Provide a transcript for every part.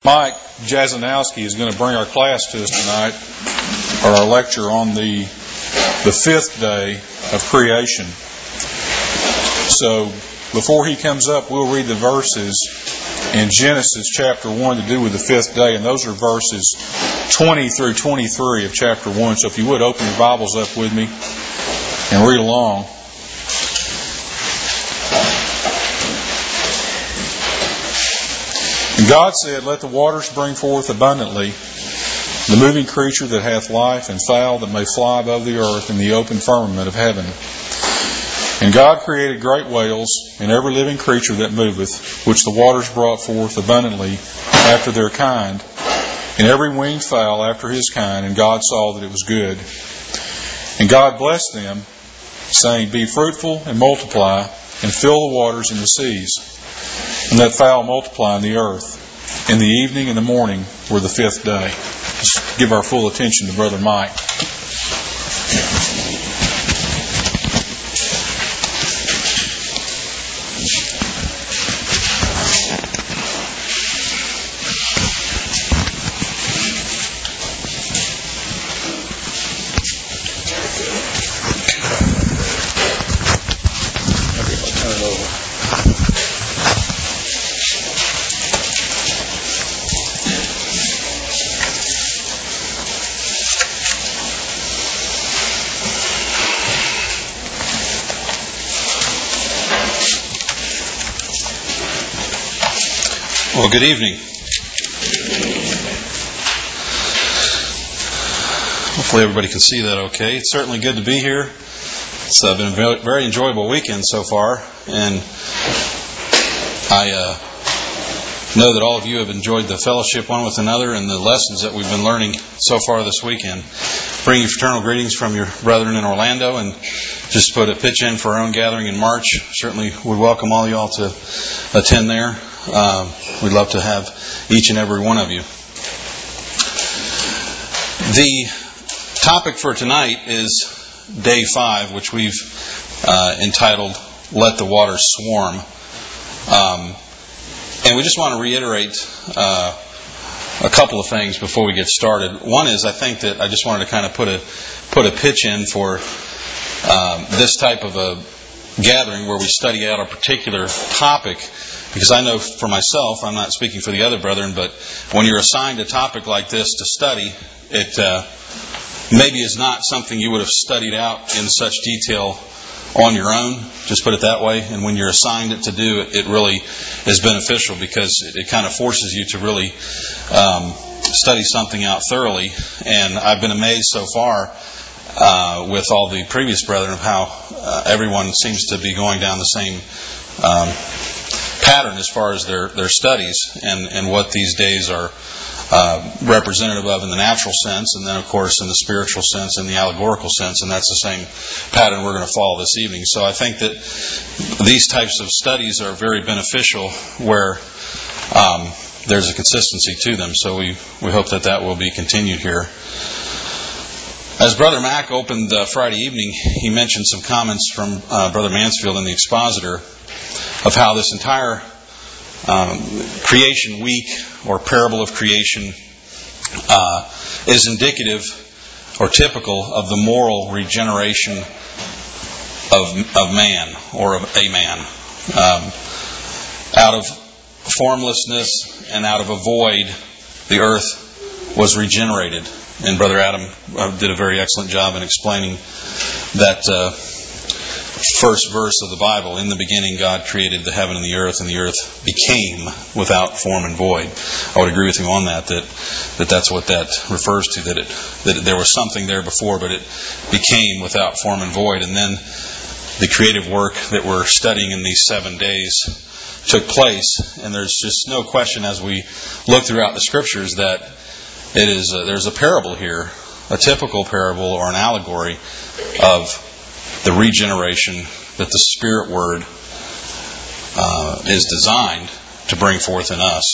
Mike Jazanowski is going to bring our class to us tonight, or our lecture on the fifth day of creation. So before he comes up, we'll read the verses in Genesis chapter 1 to do with the fifth day, and those are verses 20 through 23 of chapter 1. So if you would, open your Bibles up with me and read along. And God said, "Let the waters bring forth abundantly the moving creature that hath life, and fowl that may fly above the earth in the open firmament of heaven. And God created great whales, and every living creature that moveth, which the waters brought forth abundantly after their kind, and every winged fowl after his kind. And God saw that it was good. And God blessed them, saying, Be fruitful and multiply, and fill the waters and the seas, and let fowl multiply in the earth. And the evening and the morning were the fifth day." Just give our full attention to Brother Mike. Well, good evening. Hopefully everybody can see that okay. It's certainly good to be here. It's been a very enjoyable weekend so far, and I know that all of you have enjoyed the fellowship one with another and the lessons that we've been learning so far this weekend. Bring you fraternal greetings from your brethren in Orlando, and just put a pitch in for our own gathering in March. Certainly would welcome all y'all to attend there. We'd love to have each and every one of you. The topic for tonight is Day 5, which we've entitled Let the Waters Swarm. And we just want to reiterate a couple of things before we get started. One is, I think that I just wanted to kind of put a pitch in for this type of a gathering where we study out a particular topic. Because I know for myself, I'm not speaking for the other brethren, but when you're assigned a topic like this to study, it maybe is not something you would have studied out in such detail on your own, just put it that way. And when you're assigned it to do, it really is beneficial because it kind of forces you to really study something out thoroughly. And I've been amazed so far with all the previous brethren of how everyone seems to be going down the same pattern as far as their studies and what these days are representative of in the natural sense, and then of course in the spiritual sense and the allegorical sense, and that's the same pattern we're going to follow this evening. So I think that these types of studies are very beneficial where there's a consistency to them. So we hope that will be continued here. As Brother Mack opened Friday evening, he mentioned some comments from Brother Mansfield in the Expositor of how this entire creation week or parable of creation is indicative or typical of the moral regeneration of man or of a man. Out of formlessness and out of a void, the earth was regenerated. And Brother Adam did a very excellent job in explaining that first verse of the Bible. In the beginning, God created the heaven and the earth became without form and void. I would agree with him on that's what that refers to, that there was something there before, but it became without form and void. And then the creative work that we're studying in these 7 days took place. And there's just no question as we look throughout the Scriptures that there's a parable here, a typical parable or an allegory of the regeneration that the Spirit Word is designed to bring forth in us.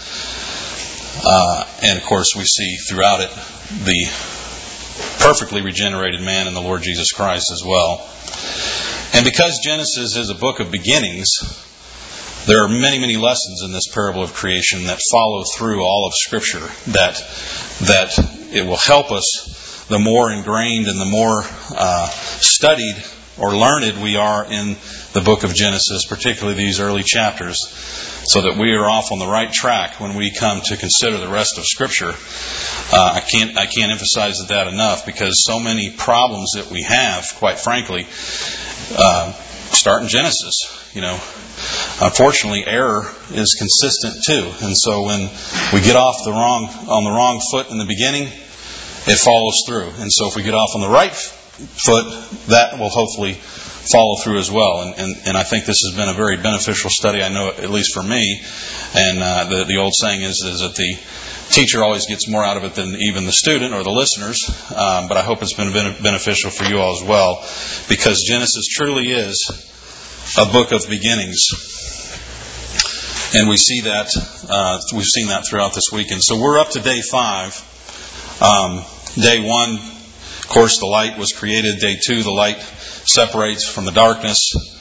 And of course we see throughout it the perfectly regenerated man in the Lord Jesus Christ as well. And because Genesis is a book of beginnings, there are many, many lessons in this parable of creation that follow through all of Scripture that it will help us the more ingrained and the more studied or learned we are in the book of Genesis, particularly these early chapters, so that we are off on the right track when we come to consider the rest of Scripture. I can't emphasize that enough, because so many problems that we have, quite frankly, start in Genesis. Unfortunately, error is consistent too, and so when we get off on the wrong foot in the beginning, it follows through. And so if we get off on the right foot, that will hopefully follow through as well. And I think this has been a very beneficial study. I know, at least for me. And the old saying is that the teacher always gets more out of it than even the student or the listeners. But I hope it's been beneficial for you all as well, because Genesis truly is a book of beginnings. And we see that, we've seen that throughout this weekend. So we're up to day 5. Day 1, of course, the light was created. Day 2, the light separates from the darkness.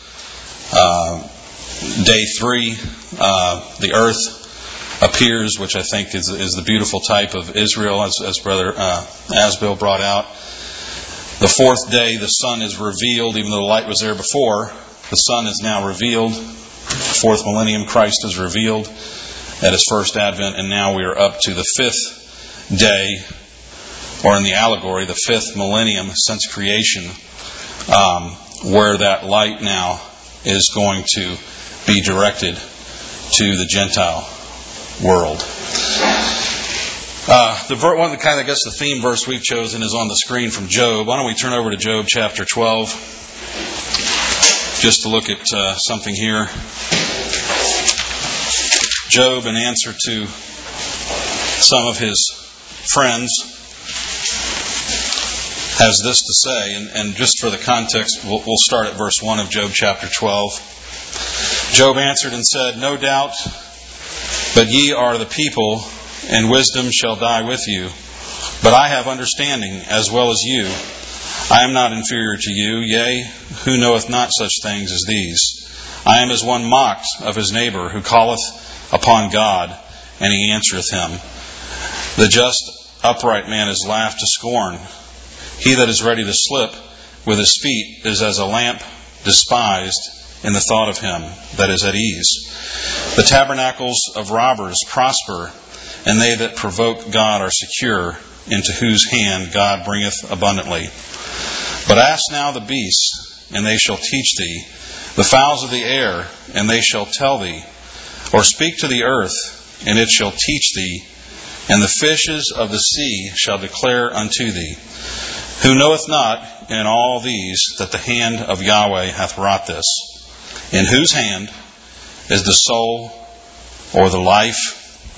Day 3, the earth appears, which I think is the beautiful type of Israel, as Brother Asbill brought out. The 4th day, the sun is revealed. Even though the light was there before, the sun is now revealed. 4th millennium, Christ is revealed at His first advent. And now we are up to the 5th day, or in the allegory, the 5th millennium since creation, where that light now is going to be directed to the Gentile world. The theme verse we've chosen is on the screen from Job. Why don't we turn over to Job chapter 12, just to look at something here. Job, in answer to some of his friends, has this to say, and just for the context, we'll start at verse 1 of Job chapter 12. Job answered and said, "No doubt, but ye are the people, and wisdom shall die with you. But I have understanding as well as you. I am not inferior to you, yea, who knoweth not such things as these? I am as one mocked of his neighbor, who calleth upon God, and He answereth him. The just upright man is laughed to scorn. He that is ready to slip with his feet is as a lamp despised in the thought of him that is at ease. The tabernacles of robbers prosper, and they that provoke God are secure, into whose hand God bringeth abundantly. But ask now the beasts, and they shall teach thee, the fowls of the air, and they shall tell thee. Or speak to the earth, and it shall teach thee, and the fishes of the sea shall declare unto thee. Who knoweth not in all these that the hand of Yahweh hath wrought this? In whose hand is the soul or the life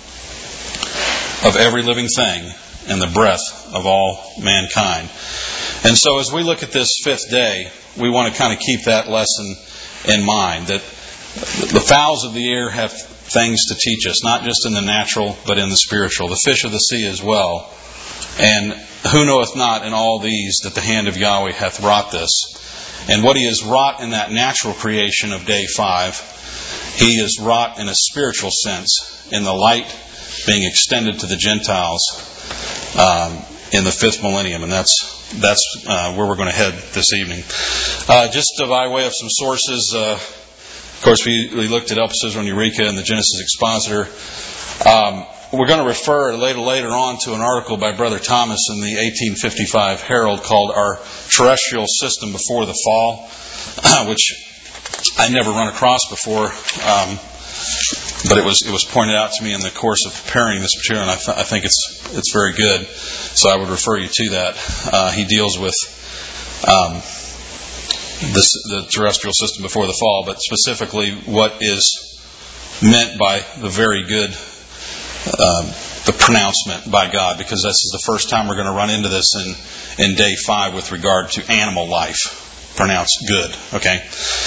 of every living thing, and the breath of all mankind?" And so as we look at this 5th day, we want to kind of keep that lesson in mind, that the fowls of the air have things to teach us, not just in the natural, but in the spiritual. The fish of the sea as well. And who knoweth not in all these that the hand of Yahweh hath wrought this? And what He has wrought in that natural creation of day 5, He has wrought in a spiritual sense, in the light being extended to the Gentiles in the 5th millennium. And that's where we're going to head this evening. Just by way of some sources, of course, we looked at El Pacifico Eureka and the Genesis Expositor. We're going to refer later on to an article by Brother Thomas in the 1855 Herald called "Our Terrestrial System Before the Fall," which I never run across before, but it was pointed out to me in the course of preparing this material, and I think it's very good. So I would refer you to that. He deals with the terrestrial system before the fall, but specifically what is meant by the very good, the pronouncement by God, because this is the first time we're going to run into this in day 5 with regard to animal life, pronounced good. Okay.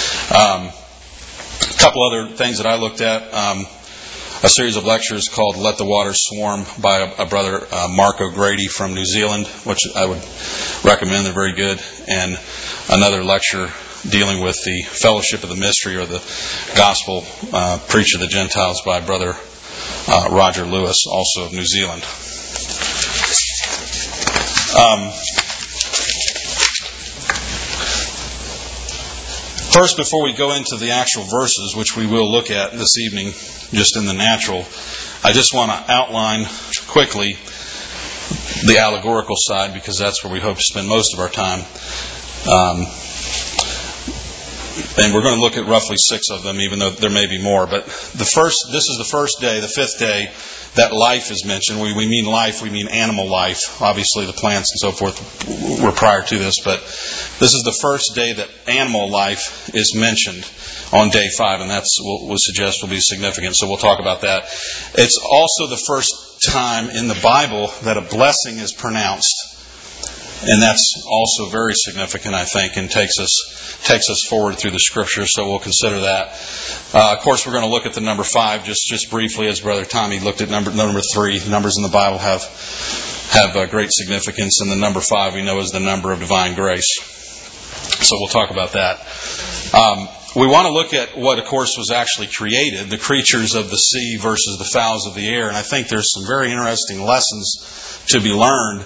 A couple other things that I looked at. A series of lectures called "Let the Waters Swarm" by a brother, Mark O'Grady from New Zealand, which I would recommend. They're very good. And another lecture dealing with the fellowship of the mystery, or the gospel preached to the Gentiles by Brother Roger Lewis, also of New Zealand. First, before we go into the actual verses, which we will look at this evening just in the natural, I just want to outline quickly the allegorical side, because that's where we hope to spend most of our time. And we're going to look at roughly 6 of them, even though there may be more. But this is the first day, the 5th day, that life is mentioned. We mean life, we mean animal life. Obviously the plants and so forth were prior to this, but this is the first day that animal life is mentioned on day 5, and that's what we'll suggest will be significant. So we'll talk about that. It's also the first time in the Bible that a blessing is pronounced. And that's also very significant, I think, and takes us forward through the Scripture. So we'll consider that. Of course, we're going to look at the number 5 just briefly, as Brother Tommy looked at number 3. Numbers in the Bible have great significance, and the number 5 we know is the number of divine grace. So we'll talk about that. We want to look at what, of course, was actually created, the creatures of the sea versus the fowls of the air. And I think there's some very interesting lessons to be learned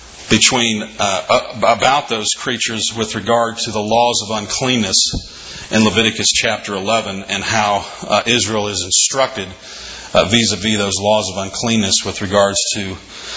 about those creatures with regard to the laws of uncleanness in Leviticus chapter 11, and how Israel is instructed vis-a-vis those laws of uncleanness with regards to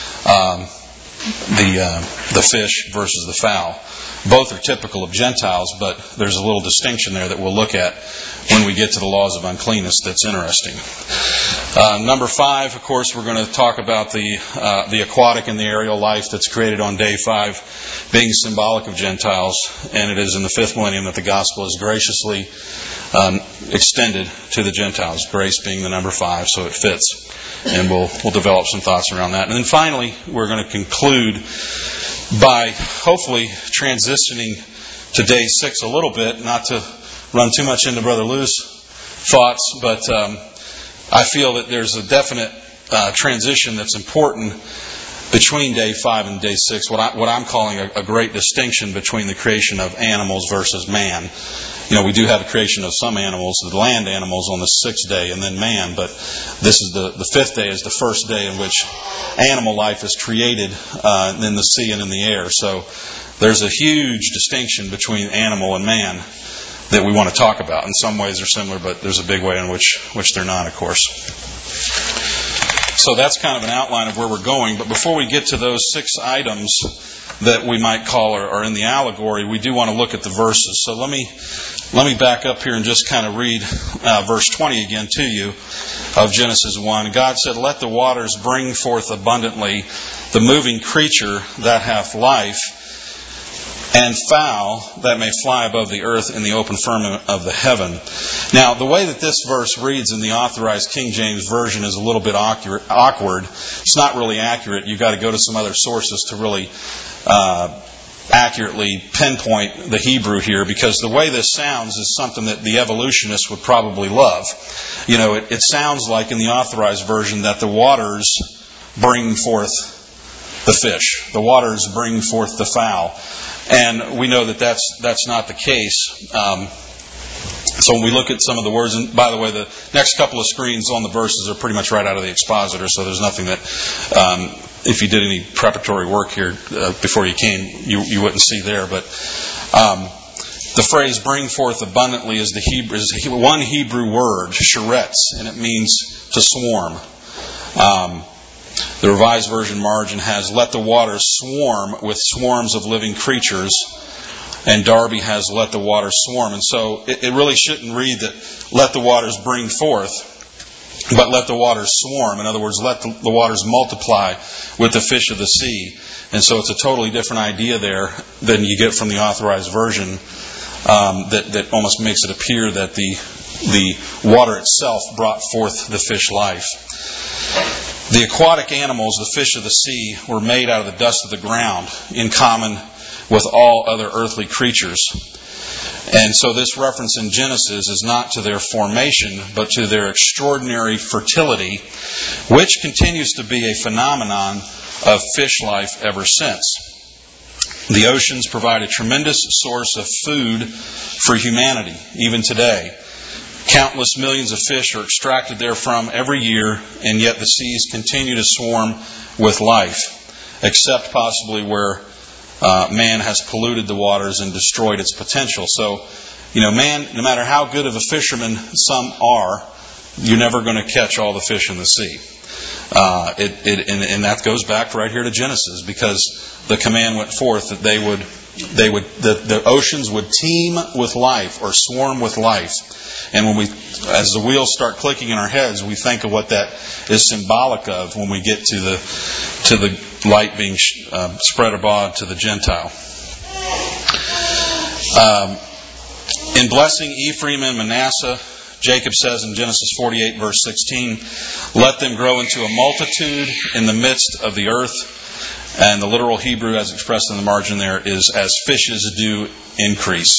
the fish versus the fowl. Both are typical of Gentiles, but there's a little distinction there that we'll look at when we get to the laws of uncleanness that's interesting. Number 5, of course, we're going to talk about the aquatic and the aerial life that's created on day 5, being symbolic of Gentiles, and it is in the 5th millennium that the gospel is graciously extended to the Gentiles, grace being the number 5, so it fits. And we'll develop some thoughts around that. And then finally, we're going to conclude by hopefully transitioning to day 6 a little bit, not to run too much into Brother Lou's thoughts, but I feel that there's a definite transition that's important between day 5 and day 6, what I'm calling a great distinction between the creation of animals versus man. We do have a creation of some animals, the land animals, on the 6th day, and then man, but this is the 5th day is the first day in which animal life is created in the sea and in the air. So there's a huge distinction between animal and man that we want to talk about. In some ways they're similar, but there's a big way in which they're not, of course. So that's kind of an outline of where we're going. But before we get to those 6 items that we might call are in the allegory, we do want to look at the verses. So let me back up here and just kind of read verse 20 again to you of Genesis 1. God said, "Let the waters bring forth abundantly the moving creature that hath life, and fowl that may fly above the earth in the open firmament of the heaven." Now, the way that this verse reads in the Authorized King James Version is a little bit awkward. It's not really accurate. You've got to go to some other sources to really accurately pinpoint the Hebrew here, because the way this sounds is something that the evolutionists would probably love. It sounds like in the Authorized Version that the waters bring forth the fish. The waters bring forth the fowl. And we know that that's not the case. So when we look at some of the words, and by the way, the next couple of screens on the verses are pretty much right out of the expositor, so there's nothing that, if you did any preparatory work here before you came, you wouldn't see there. But the phrase "bring forth abundantly" is one Hebrew word, sheretz, and it means to swarm. The Revised Version margin has "let the waters swarm with swarms of living creatures," and Darby has "let the waters swarm." And so it really shouldn't read that "let the waters bring forth," but "let the waters swarm." In other words, let the waters multiply with the fish of the sea. And so it's a totally different idea there than you get from the Authorized Version, that almost makes it appear that the water itself brought forth the fish life. The aquatic animals, the fish of the sea, were made out of the dust of the ground, in common with all other earthly creatures. And so this reference in Genesis is not to their formation, but to their extraordinary fertility, which continues to be a phenomenon of fish life ever since. The oceans provide a tremendous source of food for humanity, even today. Countless millions of fish are extracted therefrom every year, and yet the seas continue to swarm with life, except possibly where man has polluted the waters and destroyed its potential. So, man, no matter how good of a fisherman some are, you're never going to catch all the fish in the sea. And that goes back right here to Genesis, because the command went forth that the oceans would teem with life, or swarm with life. And as the wheels start clicking in our heads, we think of what that is symbolic of when we get to the light being spread abroad to the Gentile. In blessing Ephraim and Manasseh, Jacob says in Genesis 48, verse 16, "Let them grow into a multitude in the midst of the earth." And the literal Hebrew, as expressed in the margin there, is "as fishes do increase."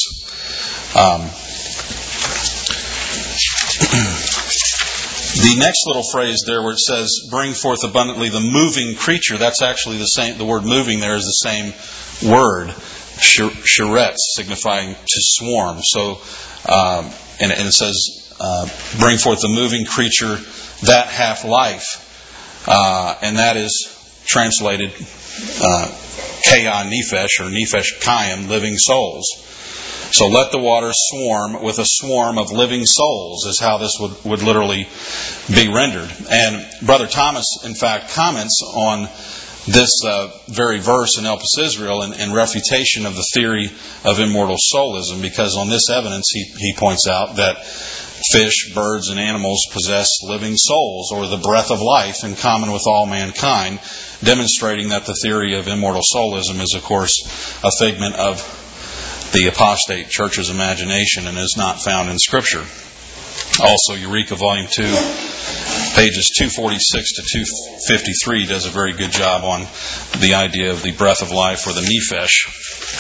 The next little phrase there where it says, "bring forth abundantly the moving creature," that's actually the same. The word "moving" there is the same word, sheretz, signifying to swarm. So, and it says, "bring forth the moving creature that hath life," and that is translated Kaya Nephesh, or Nephesh Kayim, living souls. So let the waters swarm with a swarm of living souls, is how this would literally be rendered. And Brother Thomas, in fact, comments on this very verse in Elpis Israel in refutation of the theory of immortal soulism, because on this evidence he points out that fish, birds, and animals possess living souls, or the breath of life, in common with all mankind, demonstrating that the theory of immortal soulism is, of course, a figment of the apostate church's imagination and is not found in Scripture. Also, Eureka Volume 2, pages 246 to 253 does a very good job on the idea of the breath of life, or the Nephesh.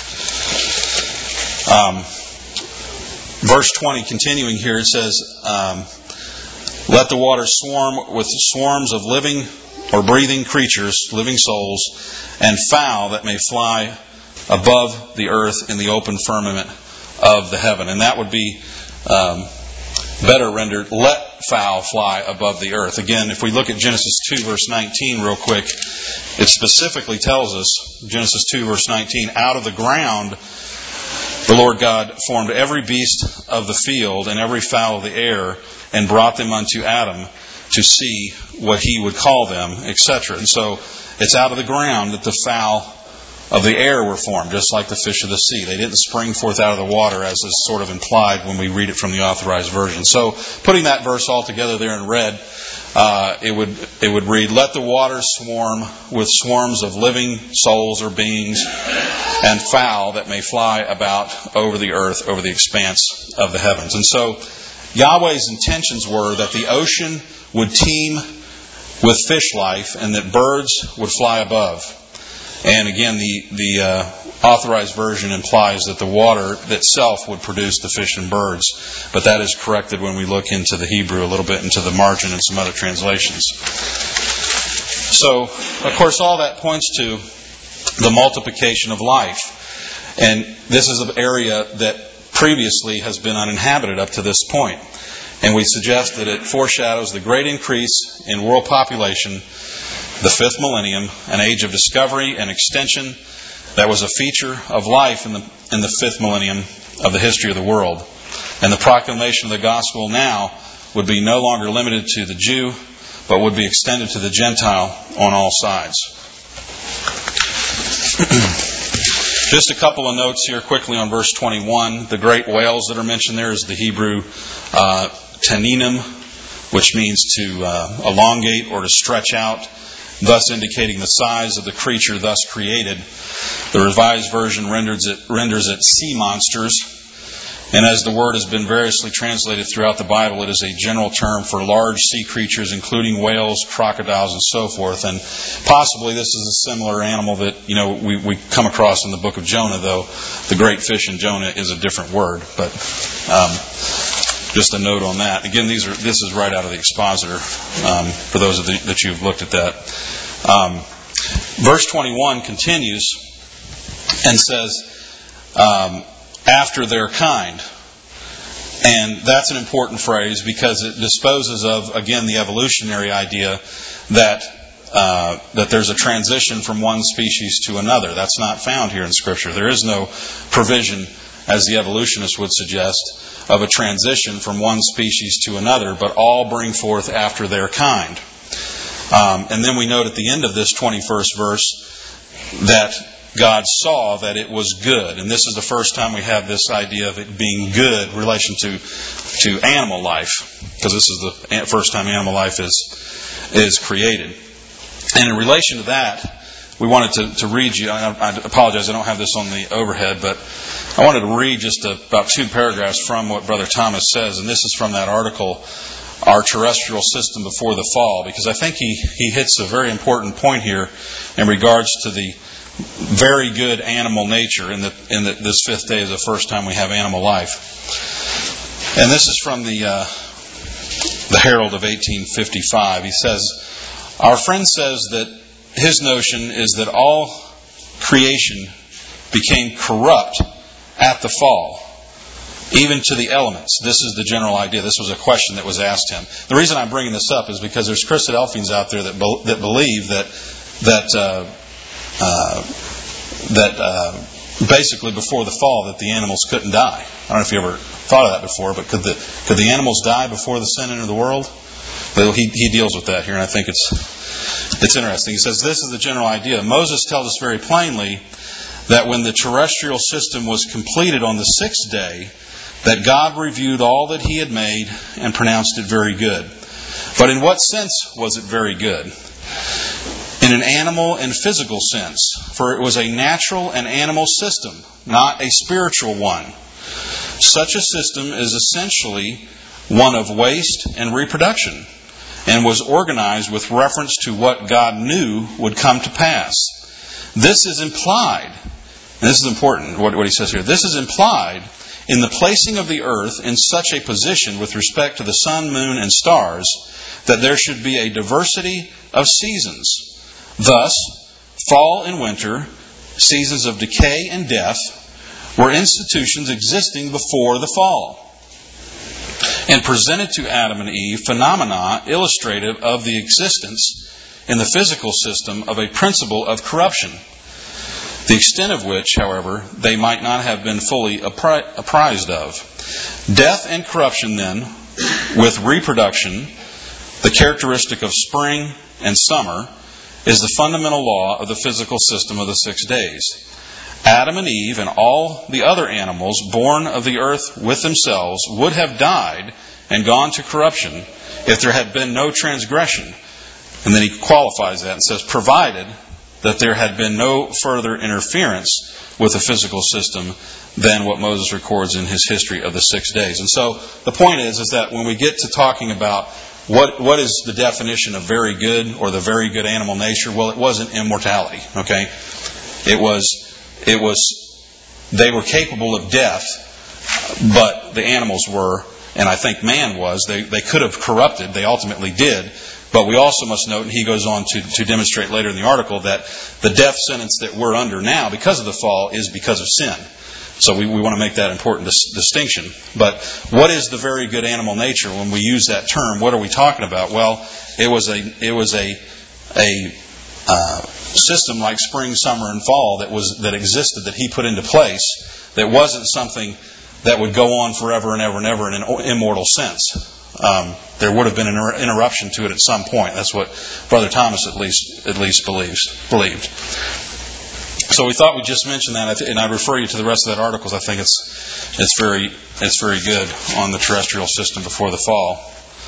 Verse 20, continuing here, it says, "Let the waters swarm with swarms of living or breathing creatures, living souls, and fowl that may fly above the earth in the open firmament of the heaven." And that would be better rendered, "let fowl fly above the earth." Again, if we look at Genesis 2, verse 19 real quick, it specifically tells us, Genesis 2, verse 19, "Out of the ground the Lord God formed every beast of the field and every fowl of the air, and brought them unto Adam to see what he would call them," etc. And so it's out of the ground that the fowl of the air were formed, just like the fish of the sea. They didn't spring forth out of the water, as is sort of implied when we read it from the Authorized Version. So, putting that verse all together there in red, it would read, "Let the waters swarm with swarms of living souls or beings, and fowl that may fly about over the earth, over the expanse of the heavens." And so, Yahweh's intentions were that the ocean would teem with fish life, and that birds would fly above. And again, the Authorized Version implies that the water itself would produce the fish and birds. But that is corrected when we look into the Hebrew a little bit, into the margin and some other translations. So, of course, all that points to the multiplication of life. And this is an area that previously has been uninhabited up to this point. And we suggest that it foreshadows the great increase in world population, the fifth millennium, an age of discovery and extension that was a feature of life in the fifth millennium of the history of the world. And the proclamation of the gospel now would be no longer limited to the Jew, but would be extended to the Gentile on all sides. Just a couple of notes here quickly on verse 21. The great whales that are mentioned there is the Hebrew taninim, which means to elongate or to stretch out, thus indicating the size of the creature thus created. The Revised Version renders it sea monsters. And as the word has been variously translated throughout the Bible, it is a general term for large sea creatures, including whales, crocodiles, and so forth. And possibly this is a similar animal that we come across in the book of Jonah, though the great fish in Jonah is a different word. But just a note on that. Again, this is right out of the Expositor, for those that you've looked at that. Verse 21 continues, and says, after their kind. And that's an important phrase because it disposes of, again, the evolutionary idea that there's a transition from one species to another. That's not found here in Scripture. There is no provision, as the evolutionists would suggest, of a transition from one species to another, but all bring forth after their kind. And then we note at the end of this 21st verse that God saw that it was good. And this is the first time we have this idea of it being good in relation to animal life, because this is the first time animal life is created. And in relation to that, we wanted to read you, I apologize, I don't have this on the overhead, but I wanted to read just about 2 paragraphs from what Brother Thomas says, and this is from that article, Our Terrestrial System Before the Fall, because I think he hits a very important point here in regards to the very good animal nature, in that this fifth day is the first time we have animal life. And this is from the Herald of 1855. He says, our friend says that his notion is that all creation became corrupt at the fall, even to the elements. This is the general idea. This was a question that was asked him. The reason I'm bringing this up is because there's Christadelphians out there that believe that basically before the fall that the animals couldn't die. I don't know if you ever thought of that before, but could the animals die before the sin entered the world? Well, he deals with that here, and I think it's interesting. He says, this is the general idea. Moses tells us very plainly that when the terrestrial system was completed on the sixth day, that God reviewed all that He had made and pronounced it very good. But in what sense was it very good? In an animal and physical sense, for it was a natural and animal system, not a spiritual one. Such a system is essentially one of waste and reproduction, and was organized with reference to what God knew would come to pass. This is implied, and this is important, what he says here, this is implied in the placing of the earth in such a position with respect to the sun, moon, and stars, that there should be a diversity of seasons. Thus, fall and winter, seasons of decay and death, were institutions existing before the fall, and presented to Adam and Eve phenomena illustrative of the existence in the physical system of a principle of corruption, the extent of which, however, they might not have been fully apprised of. Death and corruption, then, with reproduction, the characteristic of spring and summer, is the fundamental law of the physical system of the 6 days. Adam and Eve and all the other animals born of the earth with themselves would have died and gone to corruption if there had been no transgression. And then he qualifies that and says, provided that there had been no further interference with the physical system than what Moses records in his history of the 6 days. And so the point is that when we get to talking about what is the definition of very good or the very good animal nature, well, it wasn't immortality, okay? It was they were capable of death, but the animals were, and I think man was. They could have corrupted. They ultimately did. But we also must note, and he goes on to demonstrate later in the article, that the death sentence that we're under now because of the fall is because of sin. So we want to make that important distinction. But what is the very good animal nature? When we use that term, what are we talking about? Well, it was a system like spring, summer, and fall that existed, that he put into place, that wasn't something that would go on forever and ever and ever in an immortal sense. There would have been an interruption to it at some point. That's what Brother Thomas at least believed. So we thought we'd just mention that, and I refer you to the rest of that article. I think it's very good on the terrestrial system before the fall.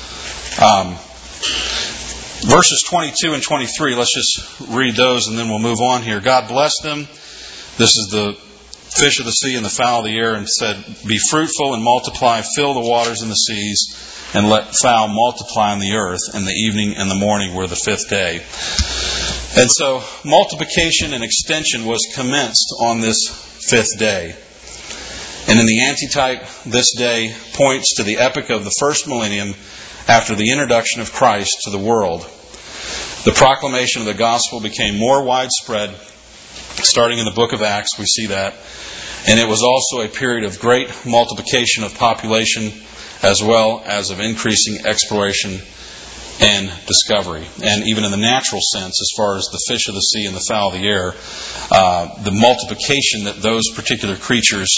Verses 22 and 23, let's just read those and then we'll move on here. God blessed them. This is the fish of the sea and the fowl of the air, and said, be fruitful and multiply, fill the waters and the seas, and let fowl multiply on the earth. And the evening and the morning were the fifth day. And so multiplication and extension was commenced on this fifth day. And in the antitype, this day points to the epoch of the first millennium after the introduction of Christ to the world. The proclamation of the gospel became more widespread Starting in the book of Acts, we see that. And it was also a period of great multiplication of population as well as of increasing exploration and discovery. And even in the natural sense, as far as the fish of the sea and the fowl of the air, the multiplication that those particular creatures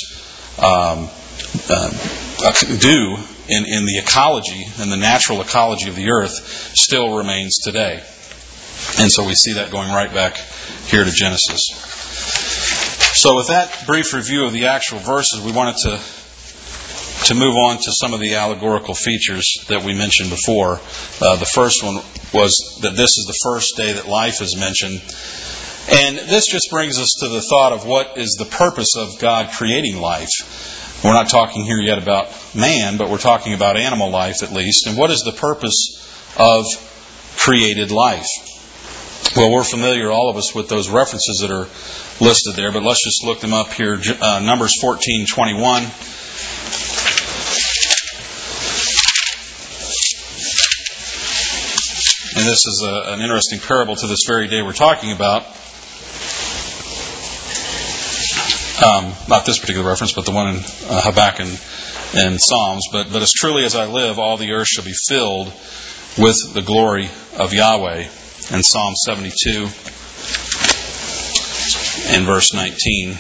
do in the ecology and the natural ecology of the earth still remains today. And so we see that going right back here to Genesis. So with that brief review of the actual verses, we wanted to move on to some of the allegorical features that we mentioned before. The first one was that this is the first day that life is mentioned. And this just brings us to the thought of what is the purpose of God creating life. We're not talking here yet about man, but we're talking about animal life at least. And what is the purpose of created life? Well, we're familiar, all of us, with those references that are listed there, but let's just look them up here. Numbers 14:21. And this is an interesting parable to this very day we're talking about. Not this particular reference, but the one in Habakkuk and Psalms. But as truly as I live, all the earth shall be filled with the glory of Yahweh. In Psalm 72 and verse 19.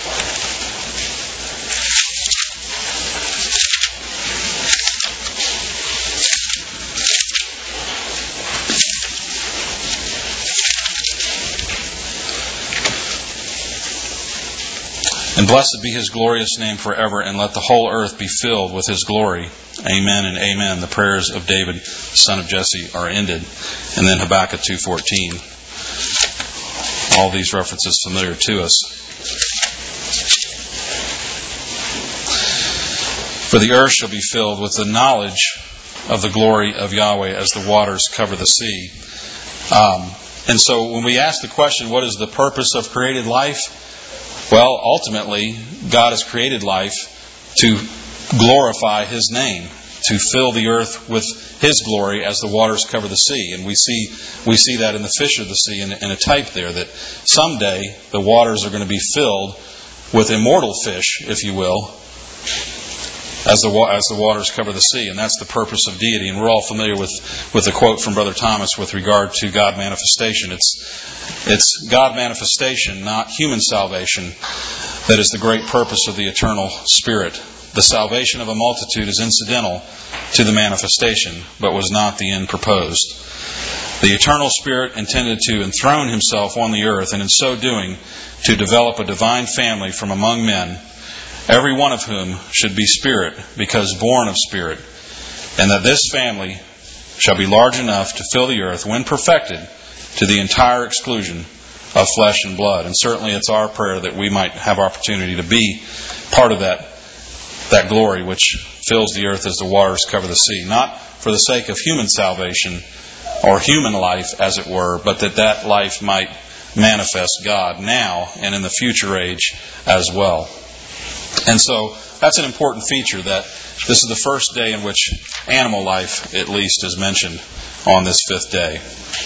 And blessed be His glorious name forever, and let the whole earth be filled with His glory. Amen and amen. The prayers of David, son of Jesse, are ended. And then Habakkuk 2:14. All these references familiar to us. For the earth shall be filled with the knowledge of the glory of Yahweh as the waters cover the sea. And so when we ask the question, what is the purpose of created life? Well, ultimately, God has created life to glorify His name, to fill the earth with His glory as the waters cover the sea. And we see that in the fish of the sea in a type there, that someday the waters are going to be filled with immortal fish, if you will, as the waters cover the sea. And that's the purpose of deity. And we're all familiar with the quote from Brother Thomas with regard to God manifestation. It's God manifestation, not human salvation, that is the great purpose of the eternal Spirit. The salvation of a multitude is incidental to the manifestation, but was not the end proposed. The eternal Spirit intended to enthrone Himself on the earth, and in so doing, to develop a divine family from among men, every one of whom should be spirit, because born of spirit, and that this family shall be large enough to fill the earth, when perfected, to the entire exclusion of flesh and blood. And certainly it's our prayer that we might have opportunity to be part of that glory which fills the earth as the waters cover the sea. Not for the sake of human salvation or human life, as it were, but that life might manifest God now and in the future age as well. And so that's an important feature, that this is the first day in which animal life, at least, is mentioned on this fifth day.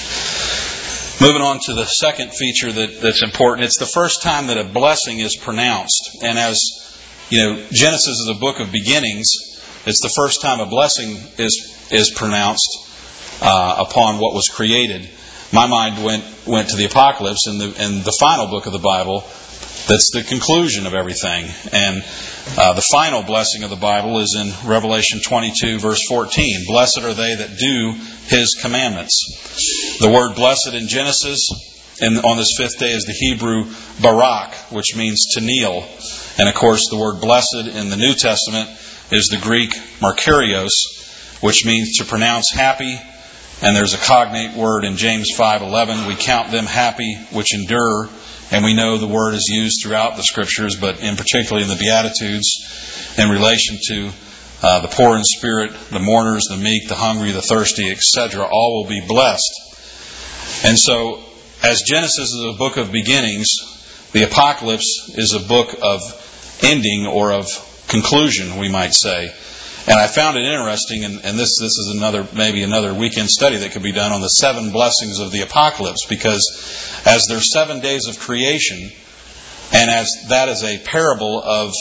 Moving on to the second feature that's important. It's the first time that a blessing is pronounced. And as you know, Genesis is a book of beginnings. It's the first time a blessing is pronounced upon what was created. My mind went to the Apocalypse and the final book of the Bible. That's the conclusion of everything. And the final blessing of the Bible is in Revelation 22, verse 14. Blessed are they that do His commandments. The word blessed in Genesis and on this fifth day is the Hebrew barak, which means to kneel. And of course, the word blessed in the New Testament is the Greek makarios, which means to pronounce happy. And there's a cognate word in James 5:11. We count them happy which endure. And we know the word is used throughout the Scriptures, but in particularly in the Beatitudes, in relation to the poor in spirit, the mourners, the meek, the hungry, the thirsty, etc. All will be blessed. And so, as Genesis is a book of beginnings, the Apocalypse is a book of ending, or of conclusion, we might say. And I found it interesting, and this is maybe another weekend study that could be done on the 7 blessings of the apocalypse, because as there's 7 days of creation, and as that is a parable of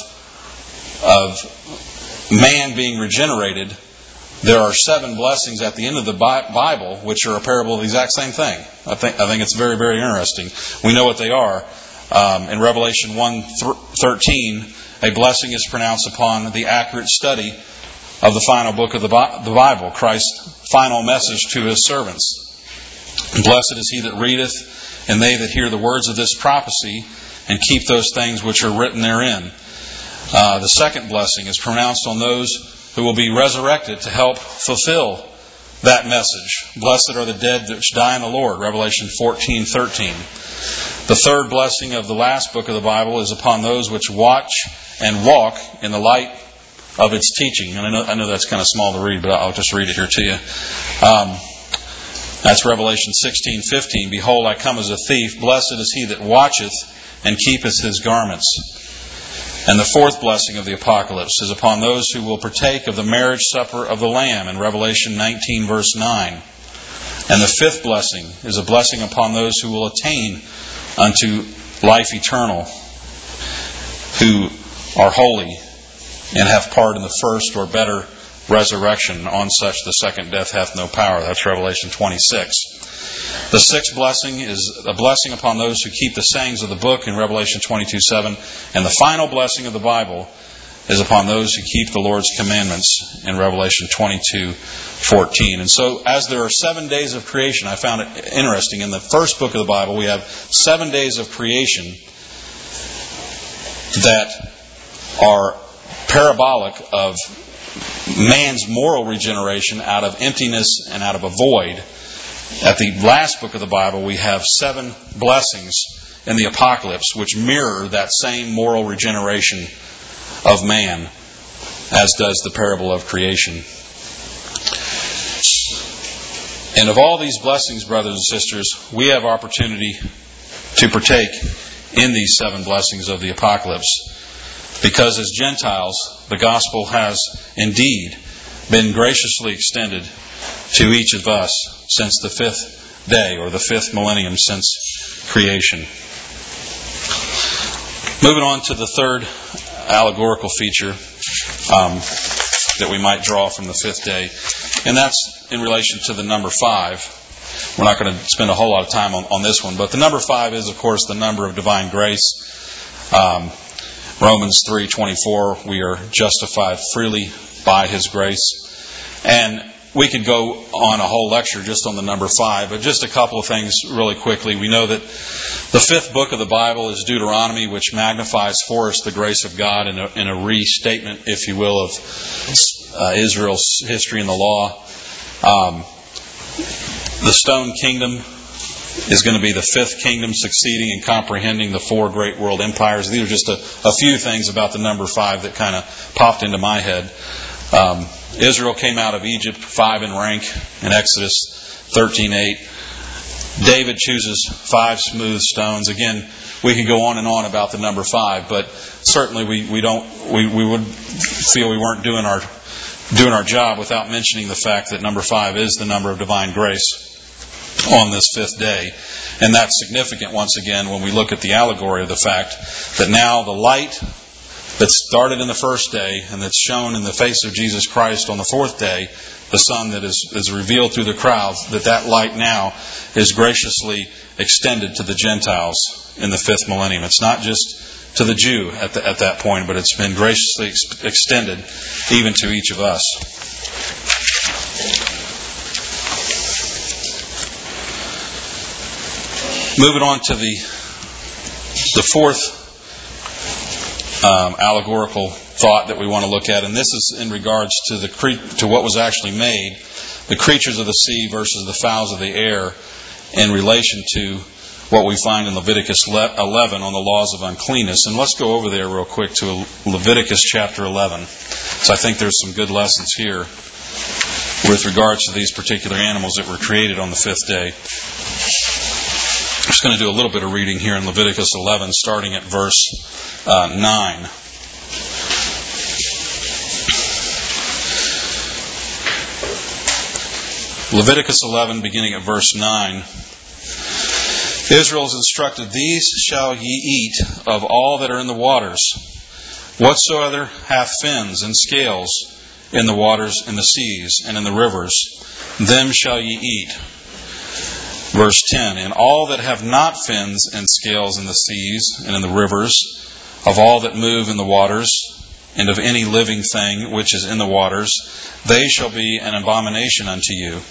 man being regenerated, there are 7 blessings at the end of the Bible which are a parable of the exact same thing. I think it's very, very interesting. We know what they are. In Revelation 1:13, a blessing is pronounced upon the accurate study of the final book of the Bible, Christ's final message to His servants. Blessed is he that readeth, and they that hear the words of this prophecy, and keep those things which are written therein. The second blessing is pronounced on those who will be resurrected to help fulfill that message. Blessed are the dead which die in the Lord, Revelation 14:13. The third blessing of the last book of the Bible is upon those which watch and walk in the light of its teaching. And I know that's kind of small to read, but I'll just read it here to you. That's Revelation 16:15. Behold, I come as a thief. Blessed is he that watcheth and keepeth his garments. And the fourth blessing of the apocalypse is upon those who will partake of the marriage supper of the Lamb in Revelation 19 verse 9. And the fifth blessing is a blessing upon those who will attain unto life eternal, who are holy and have part in the first or better resurrection. On such the second death hath no power. That's Revelation 26. The sixth blessing is a blessing upon those who keep the sayings of the book in Revelation 22:7. And the final blessing of the Bible is upon those who keep the Lord's commandments in Revelation 22:14. And so, as there are 7 days of creation, I found it interesting. In the first book of the Bible, we have 7 days of creation that are parabolic of man's moral regeneration out of emptiness and out of a void. At the last book of the Bible, we have 7 blessings in the apocalypse which mirror that same moral regeneration of man, as does the parable of creation. And of all these blessings, brothers and sisters, we have opportunity to partake in these 7 blessings of the apocalypse. Because as Gentiles, the gospel has indeed been graciously extended to each of us since the 5th day, or the 5th millennium since creation. Moving on to the third allegorical feature that we might draw from the 5th day, and that's in relation to the number 5. We're not going to spend a whole lot of time on this one, but the number 5 is, of course, the number of divine grace. Romans 3:24, we are justified freely by His grace. And we could go on a whole lecture just on the number 5, but just a couple of things really quickly. We know that the 5th book of the Bible is Deuteronomy, which magnifies for us the grace of God in a restatement, if you will, of Israel's history and the law. The stone kingdom is going to be the 5th kingdom, succeeding and comprehending the 4 great world empires. These are just a few things about the number 5 that kind of popped into my head. Israel came out of Egypt 5 in rank in Exodus 13:8. David chooses 5 smooth stones. Again, we could go on and on about the number 5, but certainly we would feel we weren't doing our job without mentioning the fact that number 5 is the number of divine grace on this 5th day. And that's significant once again when we look at the allegory of the fact that now the light that started in the first day and that's shown in the face of Jesus Christ on the 4th day, the sun that is revealed through the clouds, that light now is graciously extended to the Gentiles in the 5th millennium. It's not just to the Jew at that point, but it's been graciously extended even to each of us. Moving on to the fourth allegorical thought that we want to look at, and this is in regards to what was actually made, the creatures of the sea versus the fowls of the air, in relation to what we find in Leviticus 11 on the laws of uncleanness. And let's go over there real quick to Leviticus chapter 11. So I think there's some good lessons here with regards to these particular animals that were created on the 5th day. I'm just going to do a little bit of reading here in Leviticus 11, starting at verse 9. Leviticus 11, beginning at verse 9. Israel is instructed, "These shall ye eat of all that are in the waters. Whatsoever hath fins and scales in the waters, in the seas, and in the rivers, them shall ye eat." Verse 10, "And all that have not fins and scales in the seas and in the rivers, of all that move in the waters, and of any living thing which is in the waters, they shall be an abomination unto you.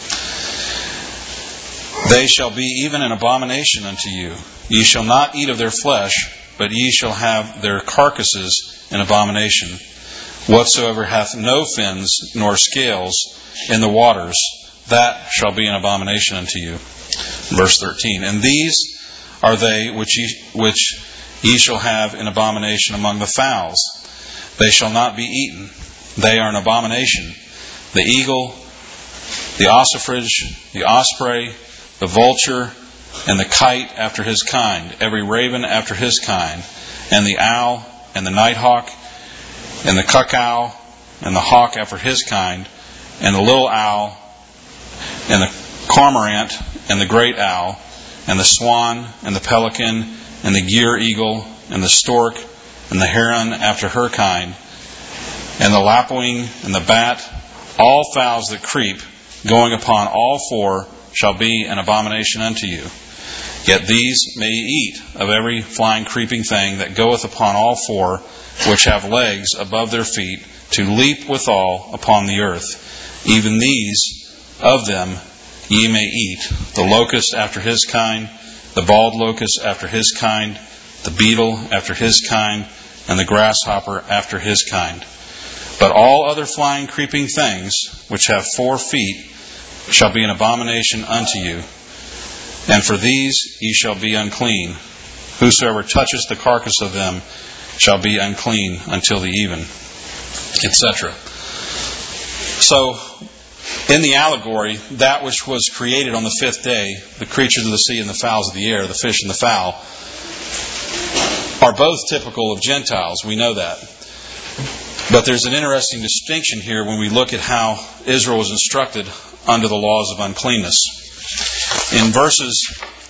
They shall be even an abomination unto you. Ye shall not eat of their flesh, but ye shall have their carcasses in abomination. Whatsoever hath no fins nor scales in the waters, that shall be an abomination unto you." Verse 13, "And these are they which ye shall have in abomination among the fowls. They shall not be eaten. They are an abomination: the eagle, the ossifrage, the osprey, the vulture, and the kite after his kind, every raven after his kind, and the owl, and the nighthawk, and the cuckow, and the hawk after his kind, and the little owl, and the cormorant, and the great owl, and the swan, and the pelican, and the gier eagle, and the stork, and the heron after her kind, and the lapwing, and the bat, all fowls that creep, going upon all four, shall be an abomination unto you. Yet these may ye eat of every flying creeping thing that goeth upon all four, which have legs above their feet, to leap withal upon the earth. Even these of them ye may eat: the locust after his kind, the bald locust after his kind, the beetle after his kind, and the grasshopper after his kind. But all other flying creeping things which have 4 feet shall be an abomination unto you, and for these ye shall be unclean. Whosoever toucheth the carcass of them shall be unclean until the even," etc. So, in the allegory, that which was created on the 5th day, the creatures of the sea and the fowls of the air, the fish and the fowl, are both typical of Gentiles. We know that. But there's an interesting distinction here when we look at how Israel was instructed under the laws of uncleanness. In verses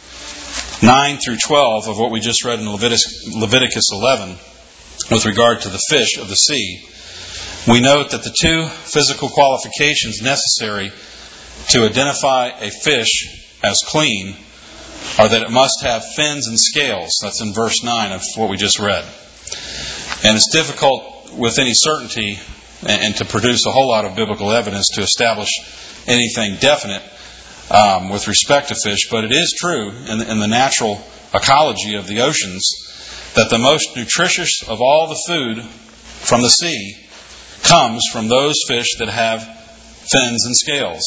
9 through 12 of what we just read in Leviticus 11, with regard to the fish of the sea, we note that the 2 physical qualifications necessary to identify a fish as clean are that it must have fins and scales. That's in verse 9 of what we just read. And it's difficult with any certainty and to produce a whole lot of biblical evidence to establish anything definite with respect to fish, but it is true in the natural ecology of the oceans that the most nutritious of all the food from the sea comes from those fish that have fins and scales,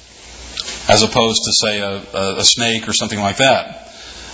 as opposed to, say, a snake or something like that.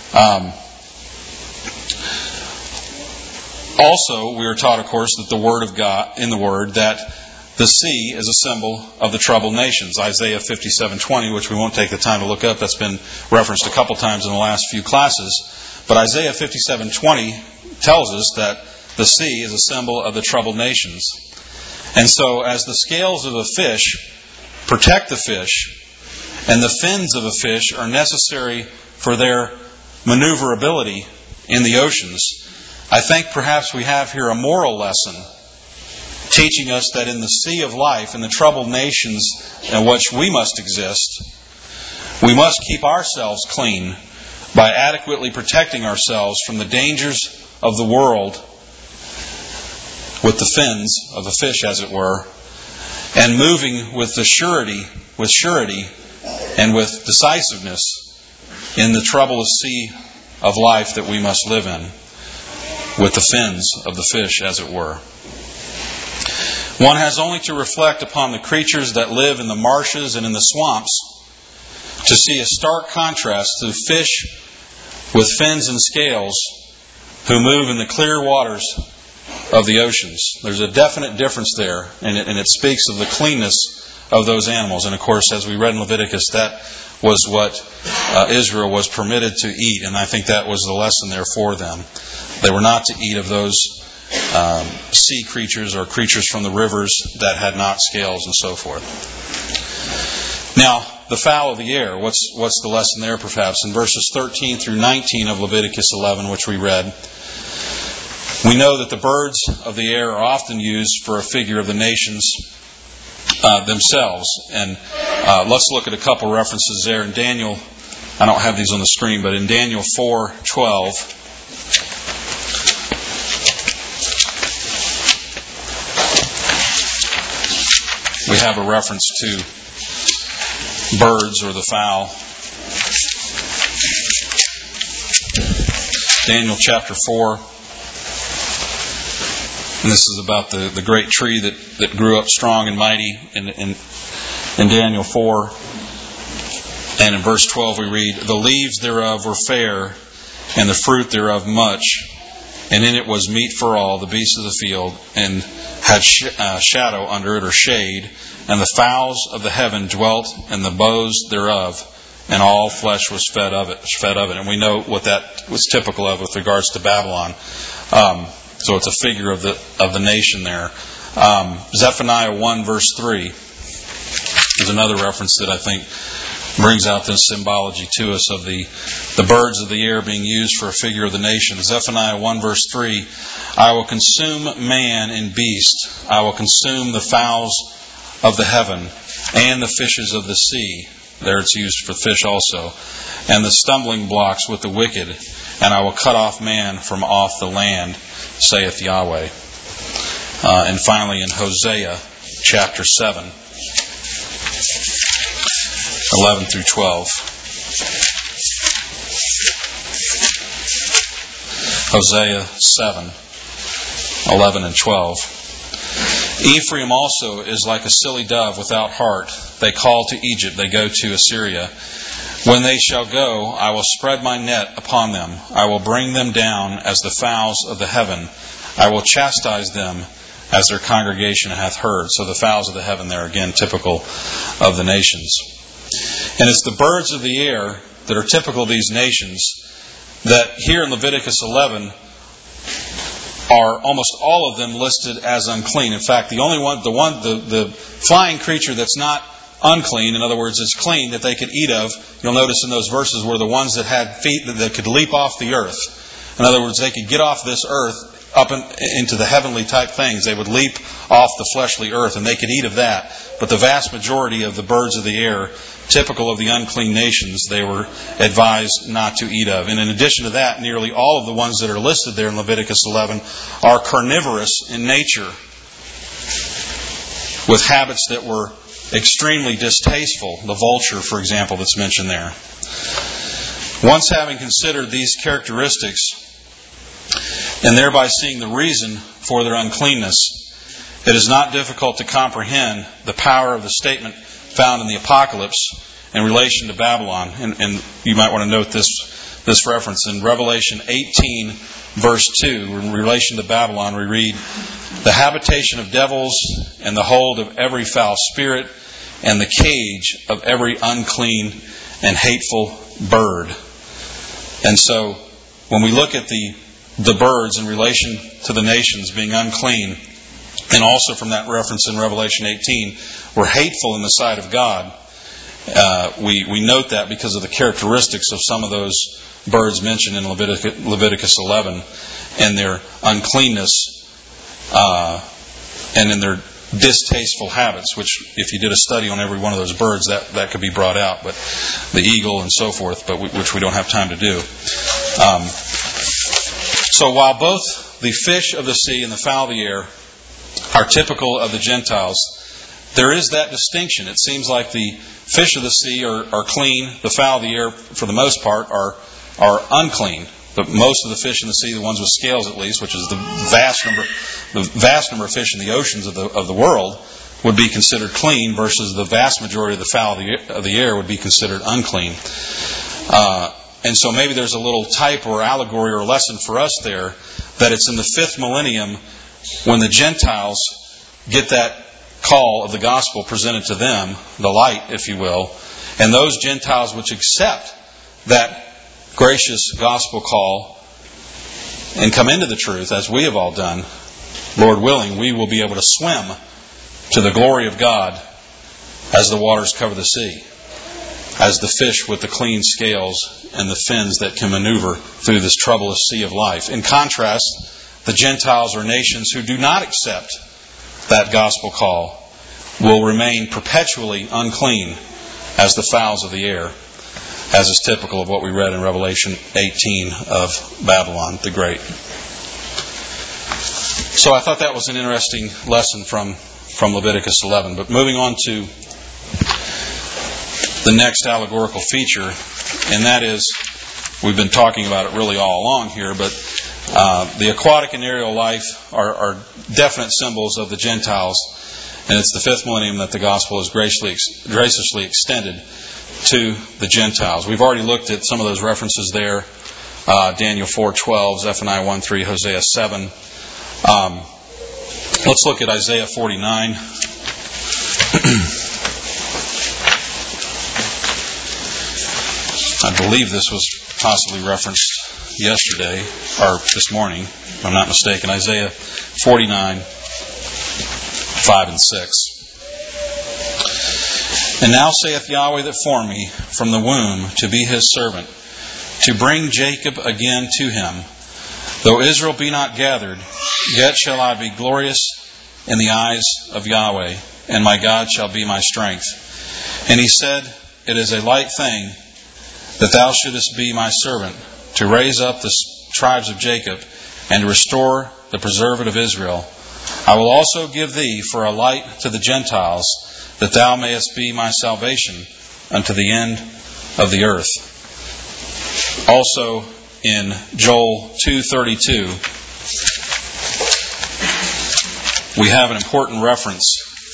Also, we are taught, of course, that the Word of God, in the Word, that the sea is a symbol of the troubled nations. Isaiah 57:20, which we won't take the time to look up, that's been referenced a couple times in the last few classes. But Isaiah 57:20 tells us that the sea is a symbol of the troubled nations. And so, as the scales of a fish protect the fish, and the fins of a fish are necessary for their maneuverability in the oceans, I think perhaps we have here a moral lesson teaching us that in the sea of life, in the troubled nations in which we must exist, we must keep ourselves clean by adequately protecting ourselves from the dangers of the world with the fins of a fish, as it were, and moving with surety and with decisiveness in the troublous sea of life that we must live in, with the fins of the fish, as it were. One has only to reflect upon the creatures that live in the marshes and in the swamps to see a stark contrast to fish with fins and scales who move in the clear waters of the oceans. There's a definite difference there, and it speaks of the cleanness of those animals. And of course, as we read in Leviticus, that was what Israel was permitted to eat, and I think that was the lesson there for them. They were not to eat of those sea creatures or creatures from the rivers that had not scales and so forth. Now, the fowl of the air, what's the lesson there perhaps? In verses 13 through 19 of Leviticus 11, which we read, we know that the birds of the air are often used for a figure of the nations themselves. And let's look at a couple references there. In Daniel, I don't have these on the screen, but in Daniel 4:12, we have a reference to birds or the fowl. Daniel chapter 4. And this is about the great tree that grew up strong and mighty in Daniel 4. And in verse 12 we read, "The leaves thereof were fair, and the fruit thereof much, and in it was meat for all, the beasts of the field, and had shadow under it, or shade, and the fowls of the heaven dwelt in the boughs thereof, and all flesh was fed of it." And we know what that was typical of with regards to Babylon. So it's a figure of the nation there. Zephaniah 1 verse 3 is another reference that I think brings out this symbology to us of the birds of the air being used for a figure of the nation. Zephaniah 1 verse 3, "I will consume man and beast. I will consume the fowls of the heaven and the fishes of the sea." There it's used for fish also. "And the stumbling blocks with the wicked. And I will cut off man from off the land, saith Yahweh." And finally in Hosea chapter 7, 11 through 12. Hosea 7, 11 and 12. "Ephraim also is like a silly dove without heart. They call to Egypt, they go to Assyria. When they shall go, I will spread my net upon them. I will bring them down as the fowls of the heaven. I will chastise them as their congregation hath heard." So the fowls of the heaven there, again, typical of the nations. And it's the birds of the air that are typical of these nations that here in Leviticus 11 are almost all of them listed as unclean. In fact, the flying creature that's not unclean, in other words, is clean, that they could eat of, you'll notice in those verses, were the ones that had feet that could leap off the earth. In other words, they could get off this earth up into the heavenly type things. They would leap off the fleshly earth and they could eat of that. But the vast majority of the birds of the air, typical of the unclean nations, they were advised not to eat of. And in addition to that, nearly all of the ones that are listed there in Leviticus 11 are carnivorous in nature, with habits that were extremely distasteful. The vulture, for example, that's mentioned there. Once having considered these characteristics, and thereby seeing the reason for their uncleanness, it is not difficult to comprehend the power of the statement found in the Apocalypse in relation to Babylon. And you might want to note this reference. In Revelation 18, verse 2, in relation to Babylon, we read, "The habitation of devils, and the hold of every foul spirit, and the cage of every unclean and hateful bird." And so, when we look at the birds in relation to the nations being unclean, and also from that reference in Revelation 18, were hateful in the sight of God, we note that because of the characteristics of some of those birds mentioned in Leviticus 11, and their uncleanness, and in their distasteful habits, which if you did a study on every one of those birds, that could be brought out, but the eagle and so forth, but which we don't have time to do. So while both the fish of the sea and the fowl of the air are typical of the Gentiles, there is that distinction. It seems like the fish of the sea are clean, the fowl of the air, for the most part, are unclean. But most of the fish in the sea, the ones with scales at least, which is the vast number of fish in the oceans of the world, would be considered clean, versus the vast majority of the fowl of the air would be considered unclean. And so maybe there's a little type or allegory or lesson for us there, that it's in the 5th millennium when the Gentiles get that call of the gospel presented to them, the light, if you will, and those Gentiles which accept that gracious gospel call and come into the truth, as we have all done, Lord willing, we will be able to swim to the glory of God as the waters cover the sea, as the fish with the clean scales and the fins that can maneuver through this troublous sea of life. In contrast, the Gentiles or nations who do not accept that gospel call will remain perpetually unclean as the fowls of the air, as is typical of what we read in Revelation 18 of Babylon the Great. So I thought that was an interesting lesson from Leviticus 11. But moving on to the next allegorical feature, and that is, we've been talking about it really all along here, but the aquatic and aerial life are definite symbols of the Gentiles, and it's the fifth millennium that the gospel is graciously extended to the Gentiles. We've already looked at some of those references there, Daniel 4:12, Zephaniah 1:3, Hosea 7. Let's look at Isaiah 49. I believe this was possibly referenced yesterday, or this morning, if I'm not mistaken. Isaiah 49, 5 and 6. And now saith Yahweh that formed me from the womb to be his servant, to bring Jacob again to him. Though Israel be not gathered, yet shall I be glorious in the eyes of Yahweh, and my God shall be my strength. And he said, It is a light thing that thou shouldest be my servant, to raise up the tribes of Jacob, and to restore the preserved of Israel. I will also give thee for a light to the Gentiles, that thou mayest be my salvation unto the end of the earth. Also in Joel 2:32, we have an important reference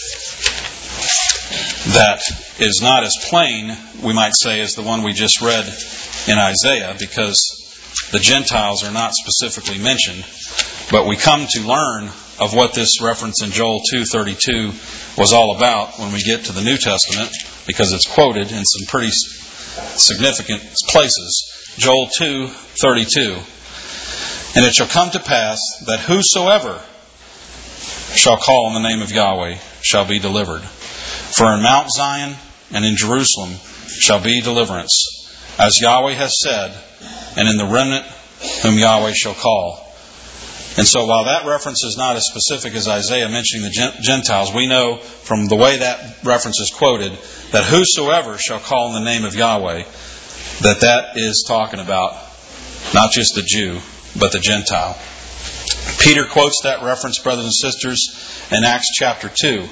that is not as plain, we might say, as the one we just read in Isaiah, because the Gentiles are not specifically mentioned. But we come to learn of what this reference in Joel 2:32 was all about when we get to the New Testament, because it's quoted in some pretty significant places. Joel 2:32. And it shall come to pass that whosoever shall call on the name of Yahweh shall be delivered. For in Mount Zion and in Jerusalem shall be deliverance, as Yahweh has said, and in the remnant whom Yahweh shall call. And so while that reference is not as specific as Isaiah mentioning the Gentiles, we know from the way that reference is quoted that whosoever shall call on the name of Yahweh, that is talking about not just the Jew, but the Gentile. Peter quotes that reference, brothers and sisters, in Acts chapter 2.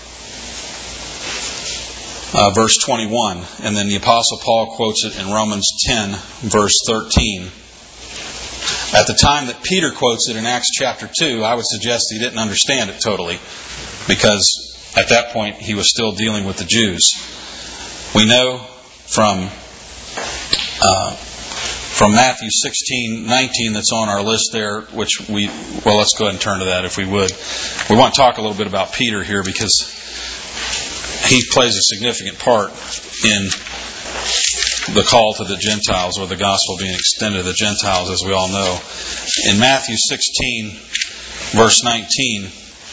Verse 21, and then the Apostle Paul quotes it in Romans 10, verse 13. At the time that Peter quotes it in Acts chapter 2, I would suggest he didn't understand it totally, because at that point he was still dealing with the Jews. We know from Matthew 16:19 that's on our list there, which let's go ahead and turn to that if we would. We want to talk a little bit about Peter here, because he plays a significant part in the call to the Gentiles, or the gospel being extended to the Gentiles, as we all know. In Matthew 16, verse 19,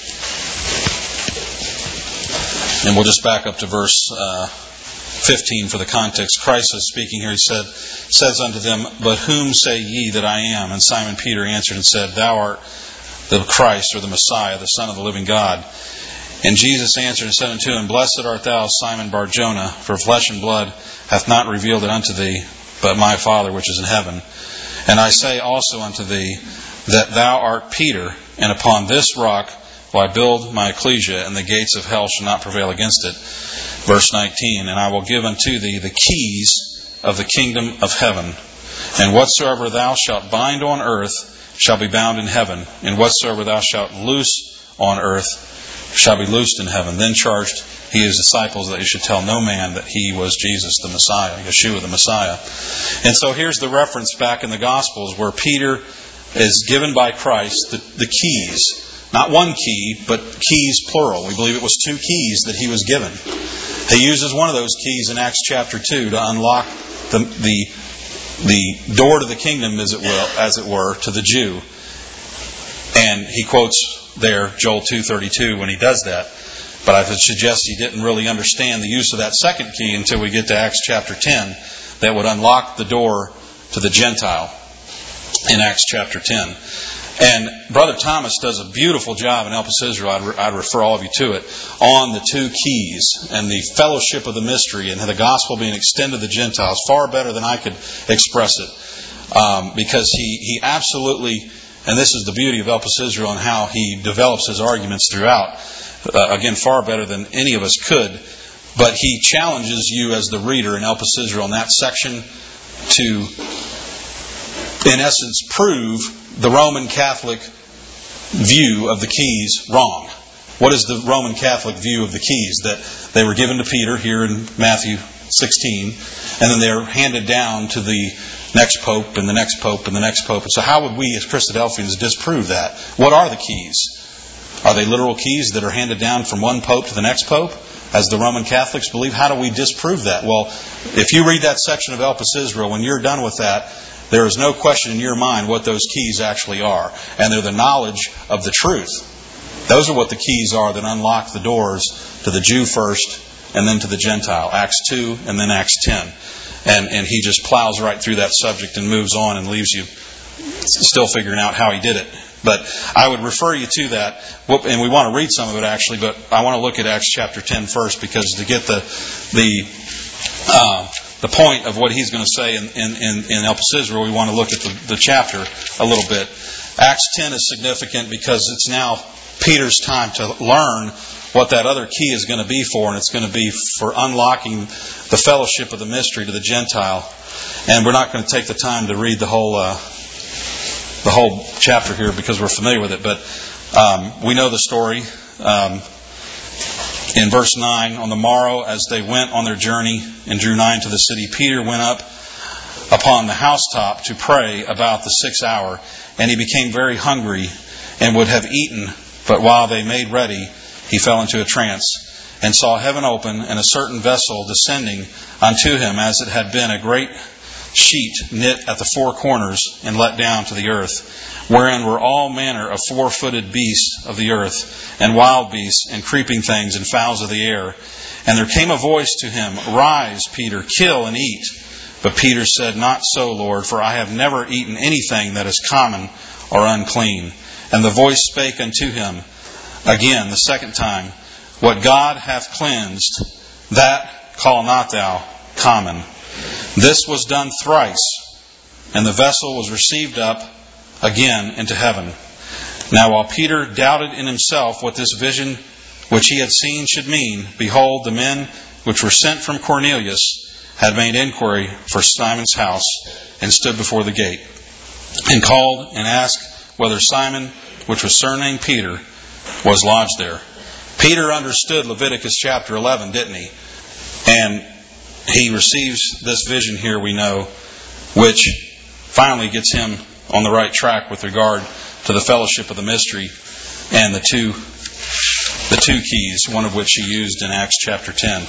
and we'll just back up to verse 15 for the context. Christ is speaking here. He says unto them, But whom say ye that I am? And Simon Peter answered and said, Thou art the Christ, or the Messiah, the Son of the living God. And Jesus answered and said unto him, Blessed art thou, Simon Bar-Jonah, for flesh and blood hath not revealed it unto thee, but my Father which is in heaven. And I say also unto thee, that thou art Peter, and upon this rock will I build my ecclesia, and the gates of hell shall not prevail against it. Verse 19, And I will give unto thee the keys of the kingdom of heaven. And whatsoever thou shalt bind on earth shall be bound in heaven, and whatsoever thou shalt loose on earth shall be loosed in heaven. Then charged he his disciples that he should tell no man that he was Jesus the Messiah, Yeshua the Messiah. And so here's the reference back in the Gospels where Peter is given by Christ the keys. Not one key, but keys plural. We believe it was 2 keys that he was given. He uses one of those keys in Acts chapter 2 to unlock the door to the kingdom, as it were, to the Jew. And he quotes there Joel 2:32 when he does that. But I would suggest he didn't really understand the use of that second key until we get to Acts chapter 10, that would unlock the door to the Gentile in Acts chapter 10. And Brother Thomas does a beautiful job in Elpis Israel. I'd refer all of you to it, on the two keys and the fellowship of the mystery and the gospel being extended to the Gentiles far better than I could express it. Because he absolutely, and this is the beauty of Elpis Israel and how he develops his arguments throughout, again, far better than any of us could. But he challenges you as the reader in Elpis Israel in that section to, in essence, prove the Roman Catholic view of the keys wrong. What is the Roman Catholic view of the keys? That they were given to Peter here in Matthew 16, and then they're handed down to the next pope and the next pope and the next pope. And so how would we as Christadelphians disprove that? What are the keys? Are they literal keys that are handed down from one pope to the next pope, as the Roman Catholics believe? How do we disprove that? Well, if you read that section of Elpis Israel, when you're done with that, there is no question in your mind what those keys actually are. And they're the knowledge of the truth. Those are what the keys are that unlock the doors to the Jew first and then to the Gentile. Acts 2 and then Acts 10. And he just plows right through that subject and moves on and leaves you still figuring out how he did it. But I would refer you to that, and we want to read some of it actually, but I want to look at Acts chapter 10 first, because to get the point of what he's going to say in Elpis Israel, we want to look at the chapter a little bit. Acts 10 is significant because it's now Peter's time to learn what that other key is going to be for, and it's going to be for unlocking the fellowship of the mystery to the Gentile. And we're not going to take the time to read the whole chapter here because we're familiar with it, but we know the story. In verse 9, on the morrow, as they went on their journey and drew nigh to the city, Peter went up upon the housetop to pray about the 6th hour, and he became very hungry and would have eaten, but while they made ready, he fell into a trance, and saw heaven open, and a certain vessel descending unto him, as it had been a great sheet knit at the four corners and let down to the earth, wherein were all manner of four-footed beasts of the earth, and wild beasts, and creeping things, and fowls of the air. And there came a voice to him, Rise, Peter, kill and eat. But Peter said, Not so, Lord, for I have never eaten anything that is common or unclean. And the voice spake unto him again the second time, What God hath cleansed, that call not thou common. This was done thrice, and the vessel was received up again into heaven. Now while Peter doubted in himself what this vision which he had seen should mean, behold, the men which were sent from Cornelius had made inquiry for Simon's house, and stood before the gate, and called and asked whether Simon, which was surnamed Peter, was lodged there. Peter understood Leviticus chapter 11, didn't he? And he receives this vision here, we know, which finally gets him on the right track with regard to the fellowship of the mystery and the two keys, one of which he used in Acts chapter 10.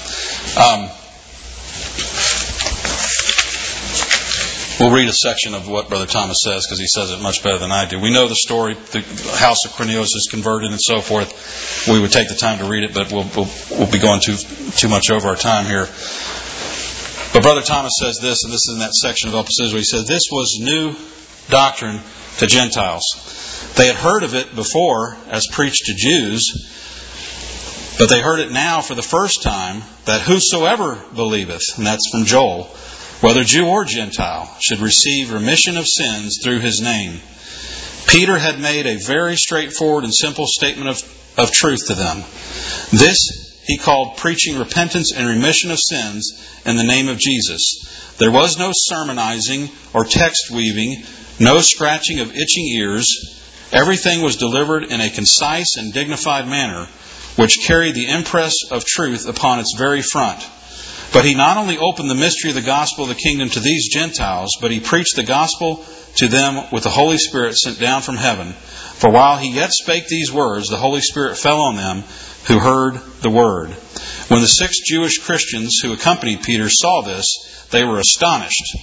We'll read a section of what Brother Thomas says, because he says it much better than I do. We know the story. The house of Cornelius is converted and so forth. We would take the time to read it, but we'll be going too much over our time here. But Brother Thomas says this, and this is in that section of Elpis Israel. He says, This was new doctrine to Gentiles. They had heard of it before as preached to Jews, but they heard it now for the first time, that whosoever believeth, and that's from Joel, whether Jew or Gentile, should receive remission of sins through his name. Peter had made a very straightforward and simple statement of truth to them. This he called preaching repentance and remission of sins in the name of Jesus. There was no sermonizing or text weaving, no scratching of itching ears. Everything was delivered in a concise and dignified manner, which carried the impress of truth upon its very front. But he not only opened the mystery of the gospel of the kingdom to these Gentiles, but he preached the gospel to them with the Holy Spirit sent down from heaven. For while he yet spake these words, the Holy Spirit fell on them who heard the word. When the 6 Jewish Christians who accompanied Peter saw this, they were astonished.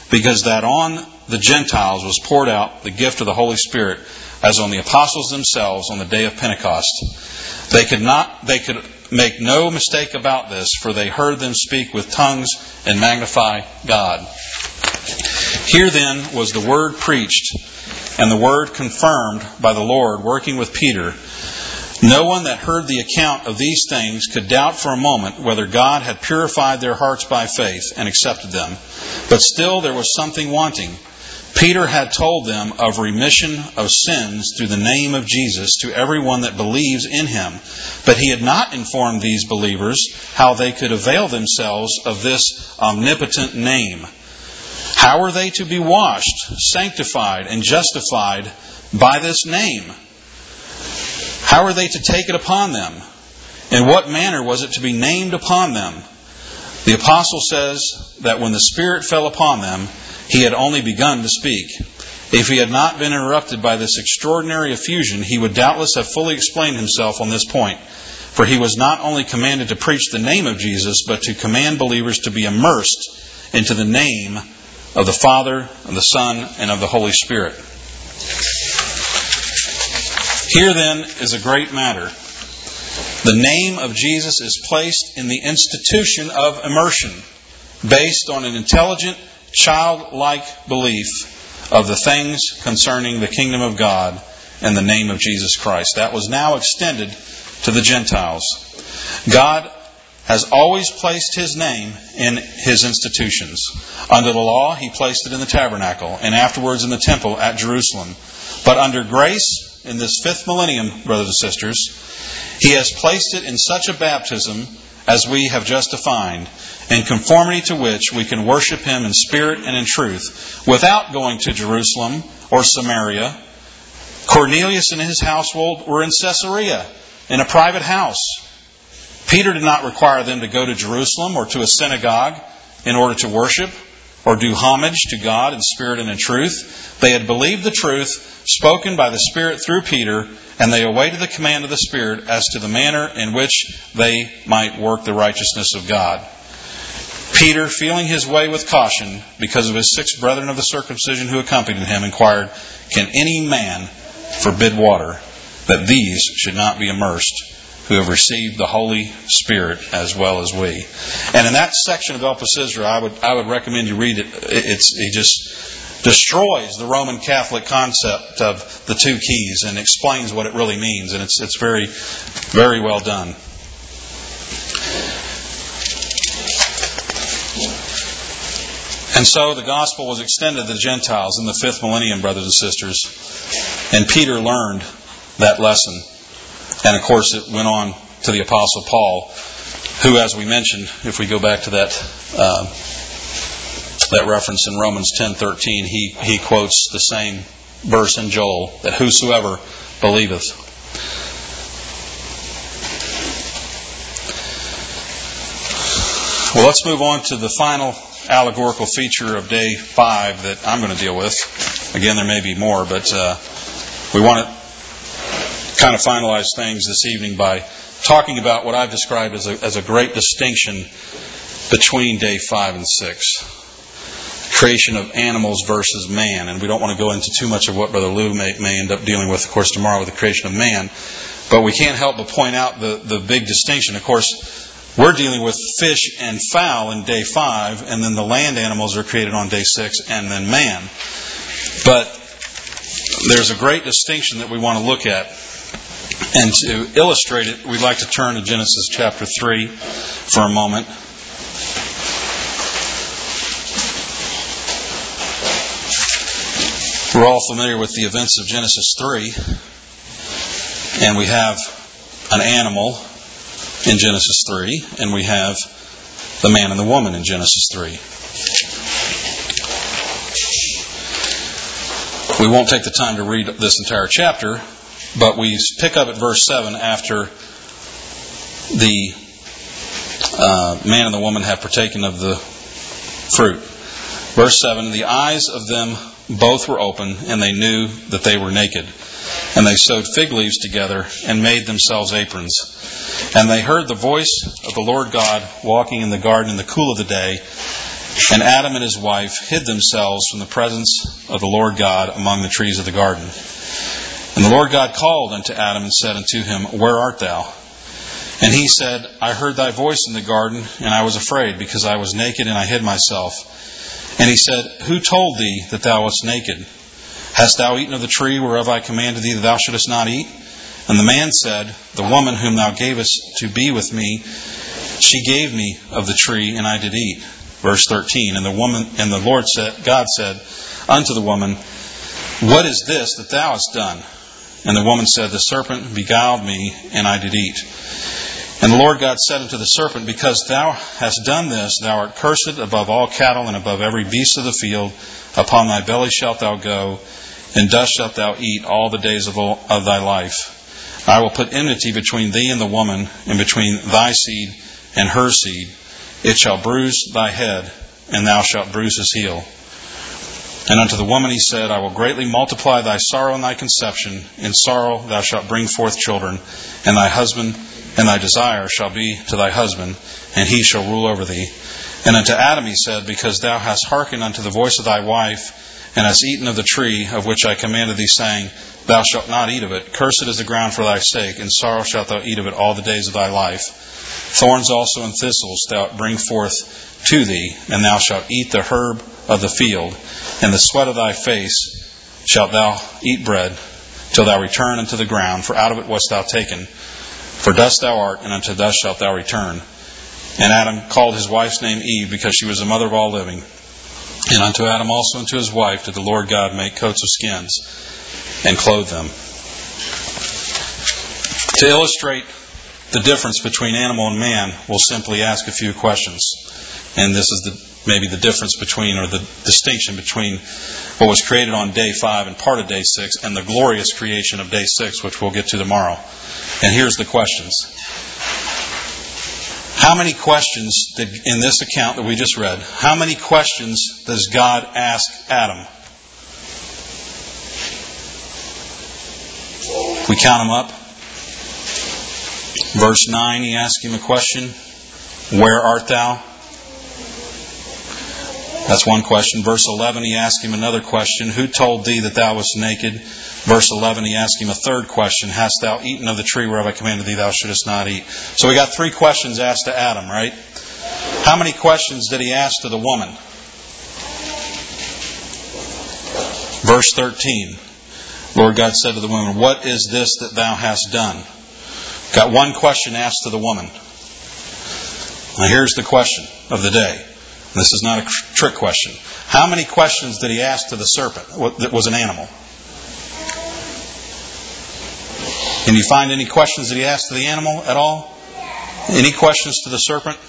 because that on the Gentiles was poured out the gift of the Holy Spirit, as on the apostles themselves on the day of Pentecost. They could make no mistake about this, for they heard them speak with tongues and magnify God. Here then was the word preached, and the word confirmed by the Lord, working with Peter. No one that heard the account of these things could doubt for a moment whether God had purified their hearts by faith and accepted them. But still there was something wanting. Peter had told them of remission of sins through the name of Jesus to everyone that believes in him. But he had not informed these believers how they could avail themselves of this omnipotent name. How are they to be washed, sanctified, and justified by this name? How are they to take it upon them? In what manner was it to be named upon them? The apostle says that when the Spirit fell upon them, he had only begun to speak. If he had not been interrupted by this extraordinary effusion, he would doubtless have fully explained himself on this point. For he was not only commanded to preach the name of Jesus, but to command believers to be immersed into the name of the Father, of the Son, and of the Holy Spirit. Here then is a great matter. The name of Jesus is placed in the institution of immersion, based on an intelligent, childlike belief of the things concerning the kingdom of God and the name of Jesus Christ. That was now extended to the Gentiles. God has always placed His name in His institutions. Under the law, He placed it in the tabernacle, and afterwards in the temple at Jerusalem. But under grace, in this 5th millennium, brothers and sisters, He has placed it in such a baptism as we have just defined, in conformity to which we can worship Him in spirit and in truth, without going to Jerusalem or Samaria. Cornelius and his household were in Caesarea, in a private house. Peter did not require them to go to Jerusalem or to a synagogue in order to worship or do homage to God in spirit and in truth. They had believed the truth spoken by the Spirit through Peter, and they awaited the command of the Spirit as to the manner in which they might work the righteousness of God. Peter, feeling his way with caution because of his 6 brethren of the circumcision who accompanied him, inquired, "Can any man forbid water, that these should not be immersed, who have received the Holy Spirit as well as we?" And in that section of Elpis Isra, I would recommend you read it. It just destroys the Roman Catholic concept of the 2 keys and explains what it really means. And it's very, very well done. And so the gospel was extended to the Gentiles in the 5th millennium, brothers and sisters. And Peter learned that lesson. And of course it went on to the Apostle Paul, who, as we mentioned, if we go back to that reference in Romans 10:13, he quotes the same verse in Joel, that whosoever believeth. Well, let's move on to the final allegorical feature of day 5 that I'm going to deal with. Again, there may be more, but we want to kind of finalize things this evening by talking about what I've described as a great distinction between day 5 and 6. Creation of animals versus man. And we don't want to go into too much of what Brother Lou may end up dealing with, of course, tomorrow with the creation of man. But we can't help but point out the big distinction. Of course, we're dealing with fish and fowl in day 5, and then the land animals are created on day 6, and then man. But there's a great distinction that we want to look at. And to illustrate it, we'd like to turn to Genesis chapter 3 for a moment. We're all familiar with the events of Genesis 3. And we have an animal in Genesis 3. And we have the man and the woman in Genesis 3. We won't take the time to read this entire chapter, but we pick up at verse 7 after the man and the woman have partaken of the fruit. Verse 7, the eyes of them both were open, and they knew that they were naked. And they sewed fig leaves together and made themselves aprons. And they heard the voice of the Lord God walking in the garden in the cool of the day. And Adam and his wife hid themselves from the presence of the Lord God among the trees of the garden. And the Lord God called unto Adam and said unto him, Where art thou? And he said, I heard thy voice in the garden, and I was afraid, because I was naked, and I hid myself. And he said, Who told thee that thou wast naked? Hast thou eaten of the tree whereof I commanded thee that thou shouldest not eat? And the man said, The woman whom thou gavest to be with me, she gave me of the tree, and I did eat. Verse 13, and the Lord said, God said unto the woman, What is this that thou hast done? And the woman said, The serpent beguiled me, and I did eat. And the Lord God said unto the serpent, Because thou hast done this, thou art cursed above all cattle and above every beast of the field. Upon thy belly shalt thou go, and dust shalt thou eat all the days of thy life. I will put enmity between thee and the woman, and between thy seed and her seed. It shall bruise thy head, and thou shalt bruise his heel. And unto the woman he said, I will greatly multiply thy sorrow and thy conception. In sorrow thou shalt bring forth children, and thy husband and thy desire shall be to thy husband, and he shall rule over thee. And unto Adam he said, Because thou hast hearkened unto the voice of thy wife, and hast eaten of the tree of which I commanded thee, saying, Thou shalt not eat of it. Cursed is the ground for thy sake. In sorrow shalt thou eat of it all the days of thy life. Thorns also and thistles thou bring forth to thee, and thou shalt eat the herb of the field. And the sweat of thy face shalt thou eat bread, till thou return unto the ground, for out of it wast thou taken. For dust thou art, and unto dust shalt thou return. And Adam called his wife's name Eve, because she was the mother of all living. And unto Adam also and to his wife did the Lord God make coats of skins, and clothe them. To illustrate the difference between animal and man, we'll simply ask a few questions. And this is maybe the difference between, or the distinction between what was created on day 5 and part of day 6 and the glorious creation of day 6, which we'll get to tomorrow. And here's the questions. How many questions did, in this account that we just read, how many questions does God ask Adam? We count them up. Verse 9, he asked him a question. Where art thou? That's one question. Verse 11, he asked him another question. Who told thee that thou wast naked? Verse 11, he asked him a third question. Hast thou eaten of the tree whereof I commanded thee thou shouldest not eat? So we got 3 questions asked to Adam, right? How many questions did he ask to the woman? Verse 13, Lord God said to the woman, What is this that thou hast done? Got 1 question asked to the woman. Now here's the question of the day. This is not a trick question. How many questions did he ask to the serpent that was an animal? Can you find any questions that he asked to the animal at all? Any questions to the serpent?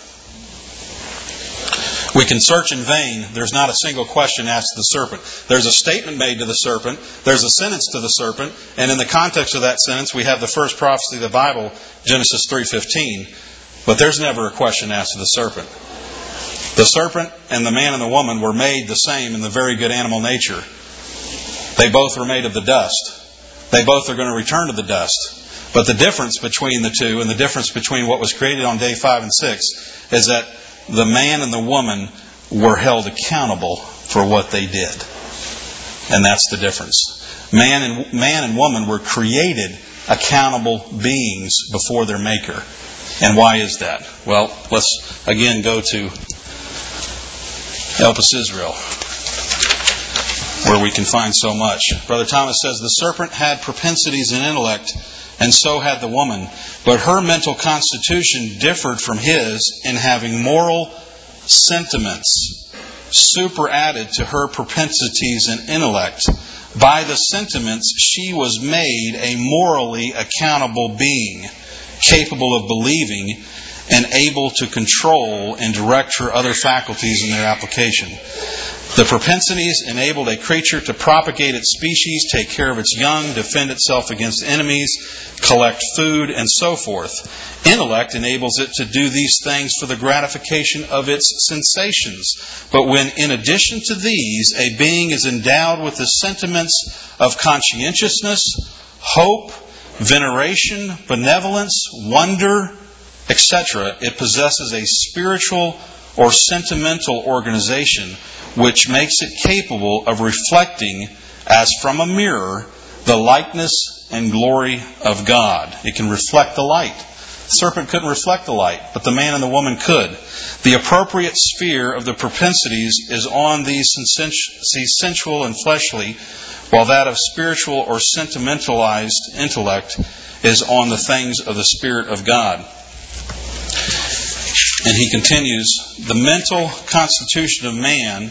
We can search in vain. There's not a single question asked to the serpent. There's a statement made to the serpent. There's a sentence to the serpent. And in the context of that sentence, we have the first prophecy of the Bible, Genesis 3:15. But there's never a question asked to the serpent. The serpent and the man and the woman were made the same in the very good animal nature. They both were made of the dust. They both are going to return to the dust. But the difference between the two, and the difference between what was created on day 5 and 6, is that the man and the woman were held accountable for what they did. And that's the difference. Man and woman were created accountable beings before their Maker. And why is that? Well, let's again go to Help Us Israel, where we can find so much. Brother Thomas says, the serpent had propensities and intellect, and so had the woman. But her mental constitution differed from his in having moral sentiments superadded to her propensities and intellect. By the sentiments, she was made a morally accountable being, capable of believing and able to control and direct her other faculties in their application. The propensities enabled a creature to propagate its species, take care of its young, defend itself against enemies, collect food, and so forth. Intellect enables it to do these things for the gratification of its sensations. But when, in addition to these, a being is endowed with the sentiments of conscientiousness, hope, veneration, benevolence, wonder, etc., it possesses a spiritual or sentimental organization which makes it capable of reflecting, as from a mirror, the likeness and glory of God. It can reflect the light. The serpent couldn't reflect the light, but the man and the woman could. The appropriate sphere of the propensities is on these sensual and fleshly, while that of spiritual or sentimentalized intellect is on the things of the Spirit of God. And he continues, in the mental constitution of man,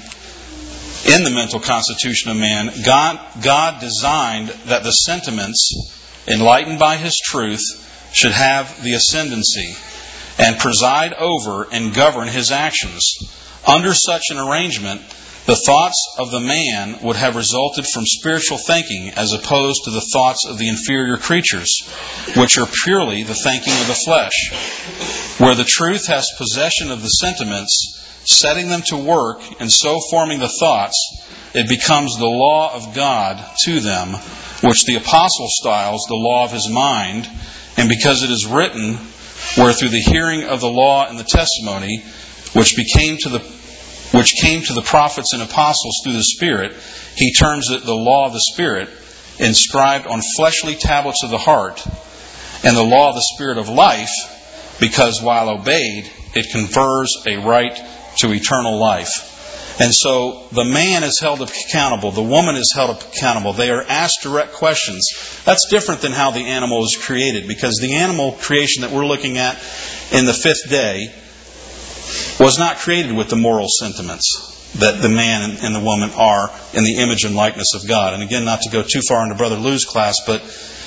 God designed that the sentiments, enlightened by His truth, should have the ascendancy and preside over and govern his actions. Under such an arrangement, the thoughts of the man would have resulted from spiritual thinking as opposed to the thoughts of the inferior creatures, which are purely the thinking of the flesh. Where the truth has possession of the sentiments, setting them to work and so forming the thoughts, it becomes the law of God to them, which the apostle styles the law of his mind. And because it is written, where through the hearing of the law and the testimony, which came to the prophets and apostles through the Spirit, he terms it the law of the Spirit, inscribed on fleshly tablets of the heart, and the law of the Spirit of life, because while obeyed, it confers a right to eternal life. And so the man is held accountable. The woman is held accountable. They are asked direct questions. That's different than how the animal was created, because the animal creation that we're looking at in the fifth day was not created with the moral sentiments that the man and the woman are in the image and likeness of God. And again, not to go too far into Brother Lou's class, but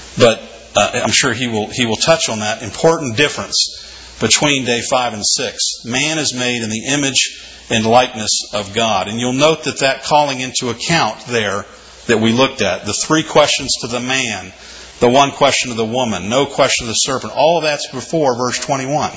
I'm sure he will touch on that important difference between day 5 and 6. Man is made in the image and likeness of God. And you'll note that calling into account there that we looked at, the 3 questions to the man, the 1 question to the woman, no question to the serpent, all of that's before verse 21.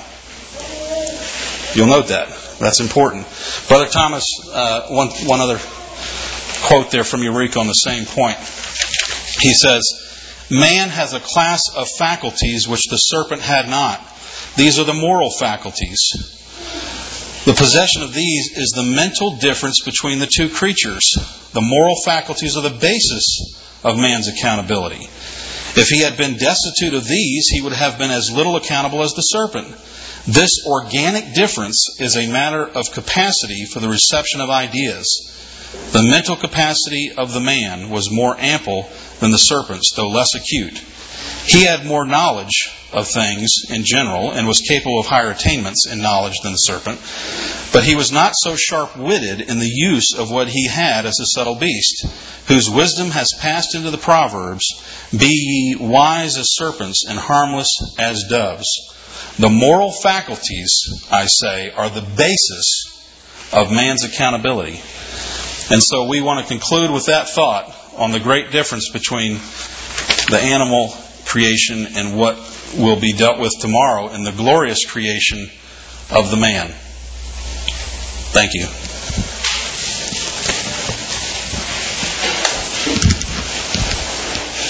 You'll note that. That's important. Brother Thomas, one other quote there from Eureka on the same point. He says, "Man has a class of faculties which the serpent had not. These are the moral faculties. The possession of these is the mental difference between the 2 creatures. The moral faculties are the basis of man's accountability. If he had been destitute of these, he would have been as little accountable as the serpent. This organic difference is a matter of capacity for the reception of ideas. The mental capacity of the man was more ample than the serpent's, though less acute. He had more knowledge of things in general and was capable of higher attainments in knowledge than the serpent. But he was not so sharp-witted in the use of what he had as a subtle beast, whose wisdom has passed into the Proverbs, 'Be ye wise as serpents and harmless as doves.' The moral faculties, I say, are the basis of man's accountability." And so we want to conclude with that thought on the great difference between the animal creation and what will be dealt with tomorrow in the glorious creation of the man. Thank you.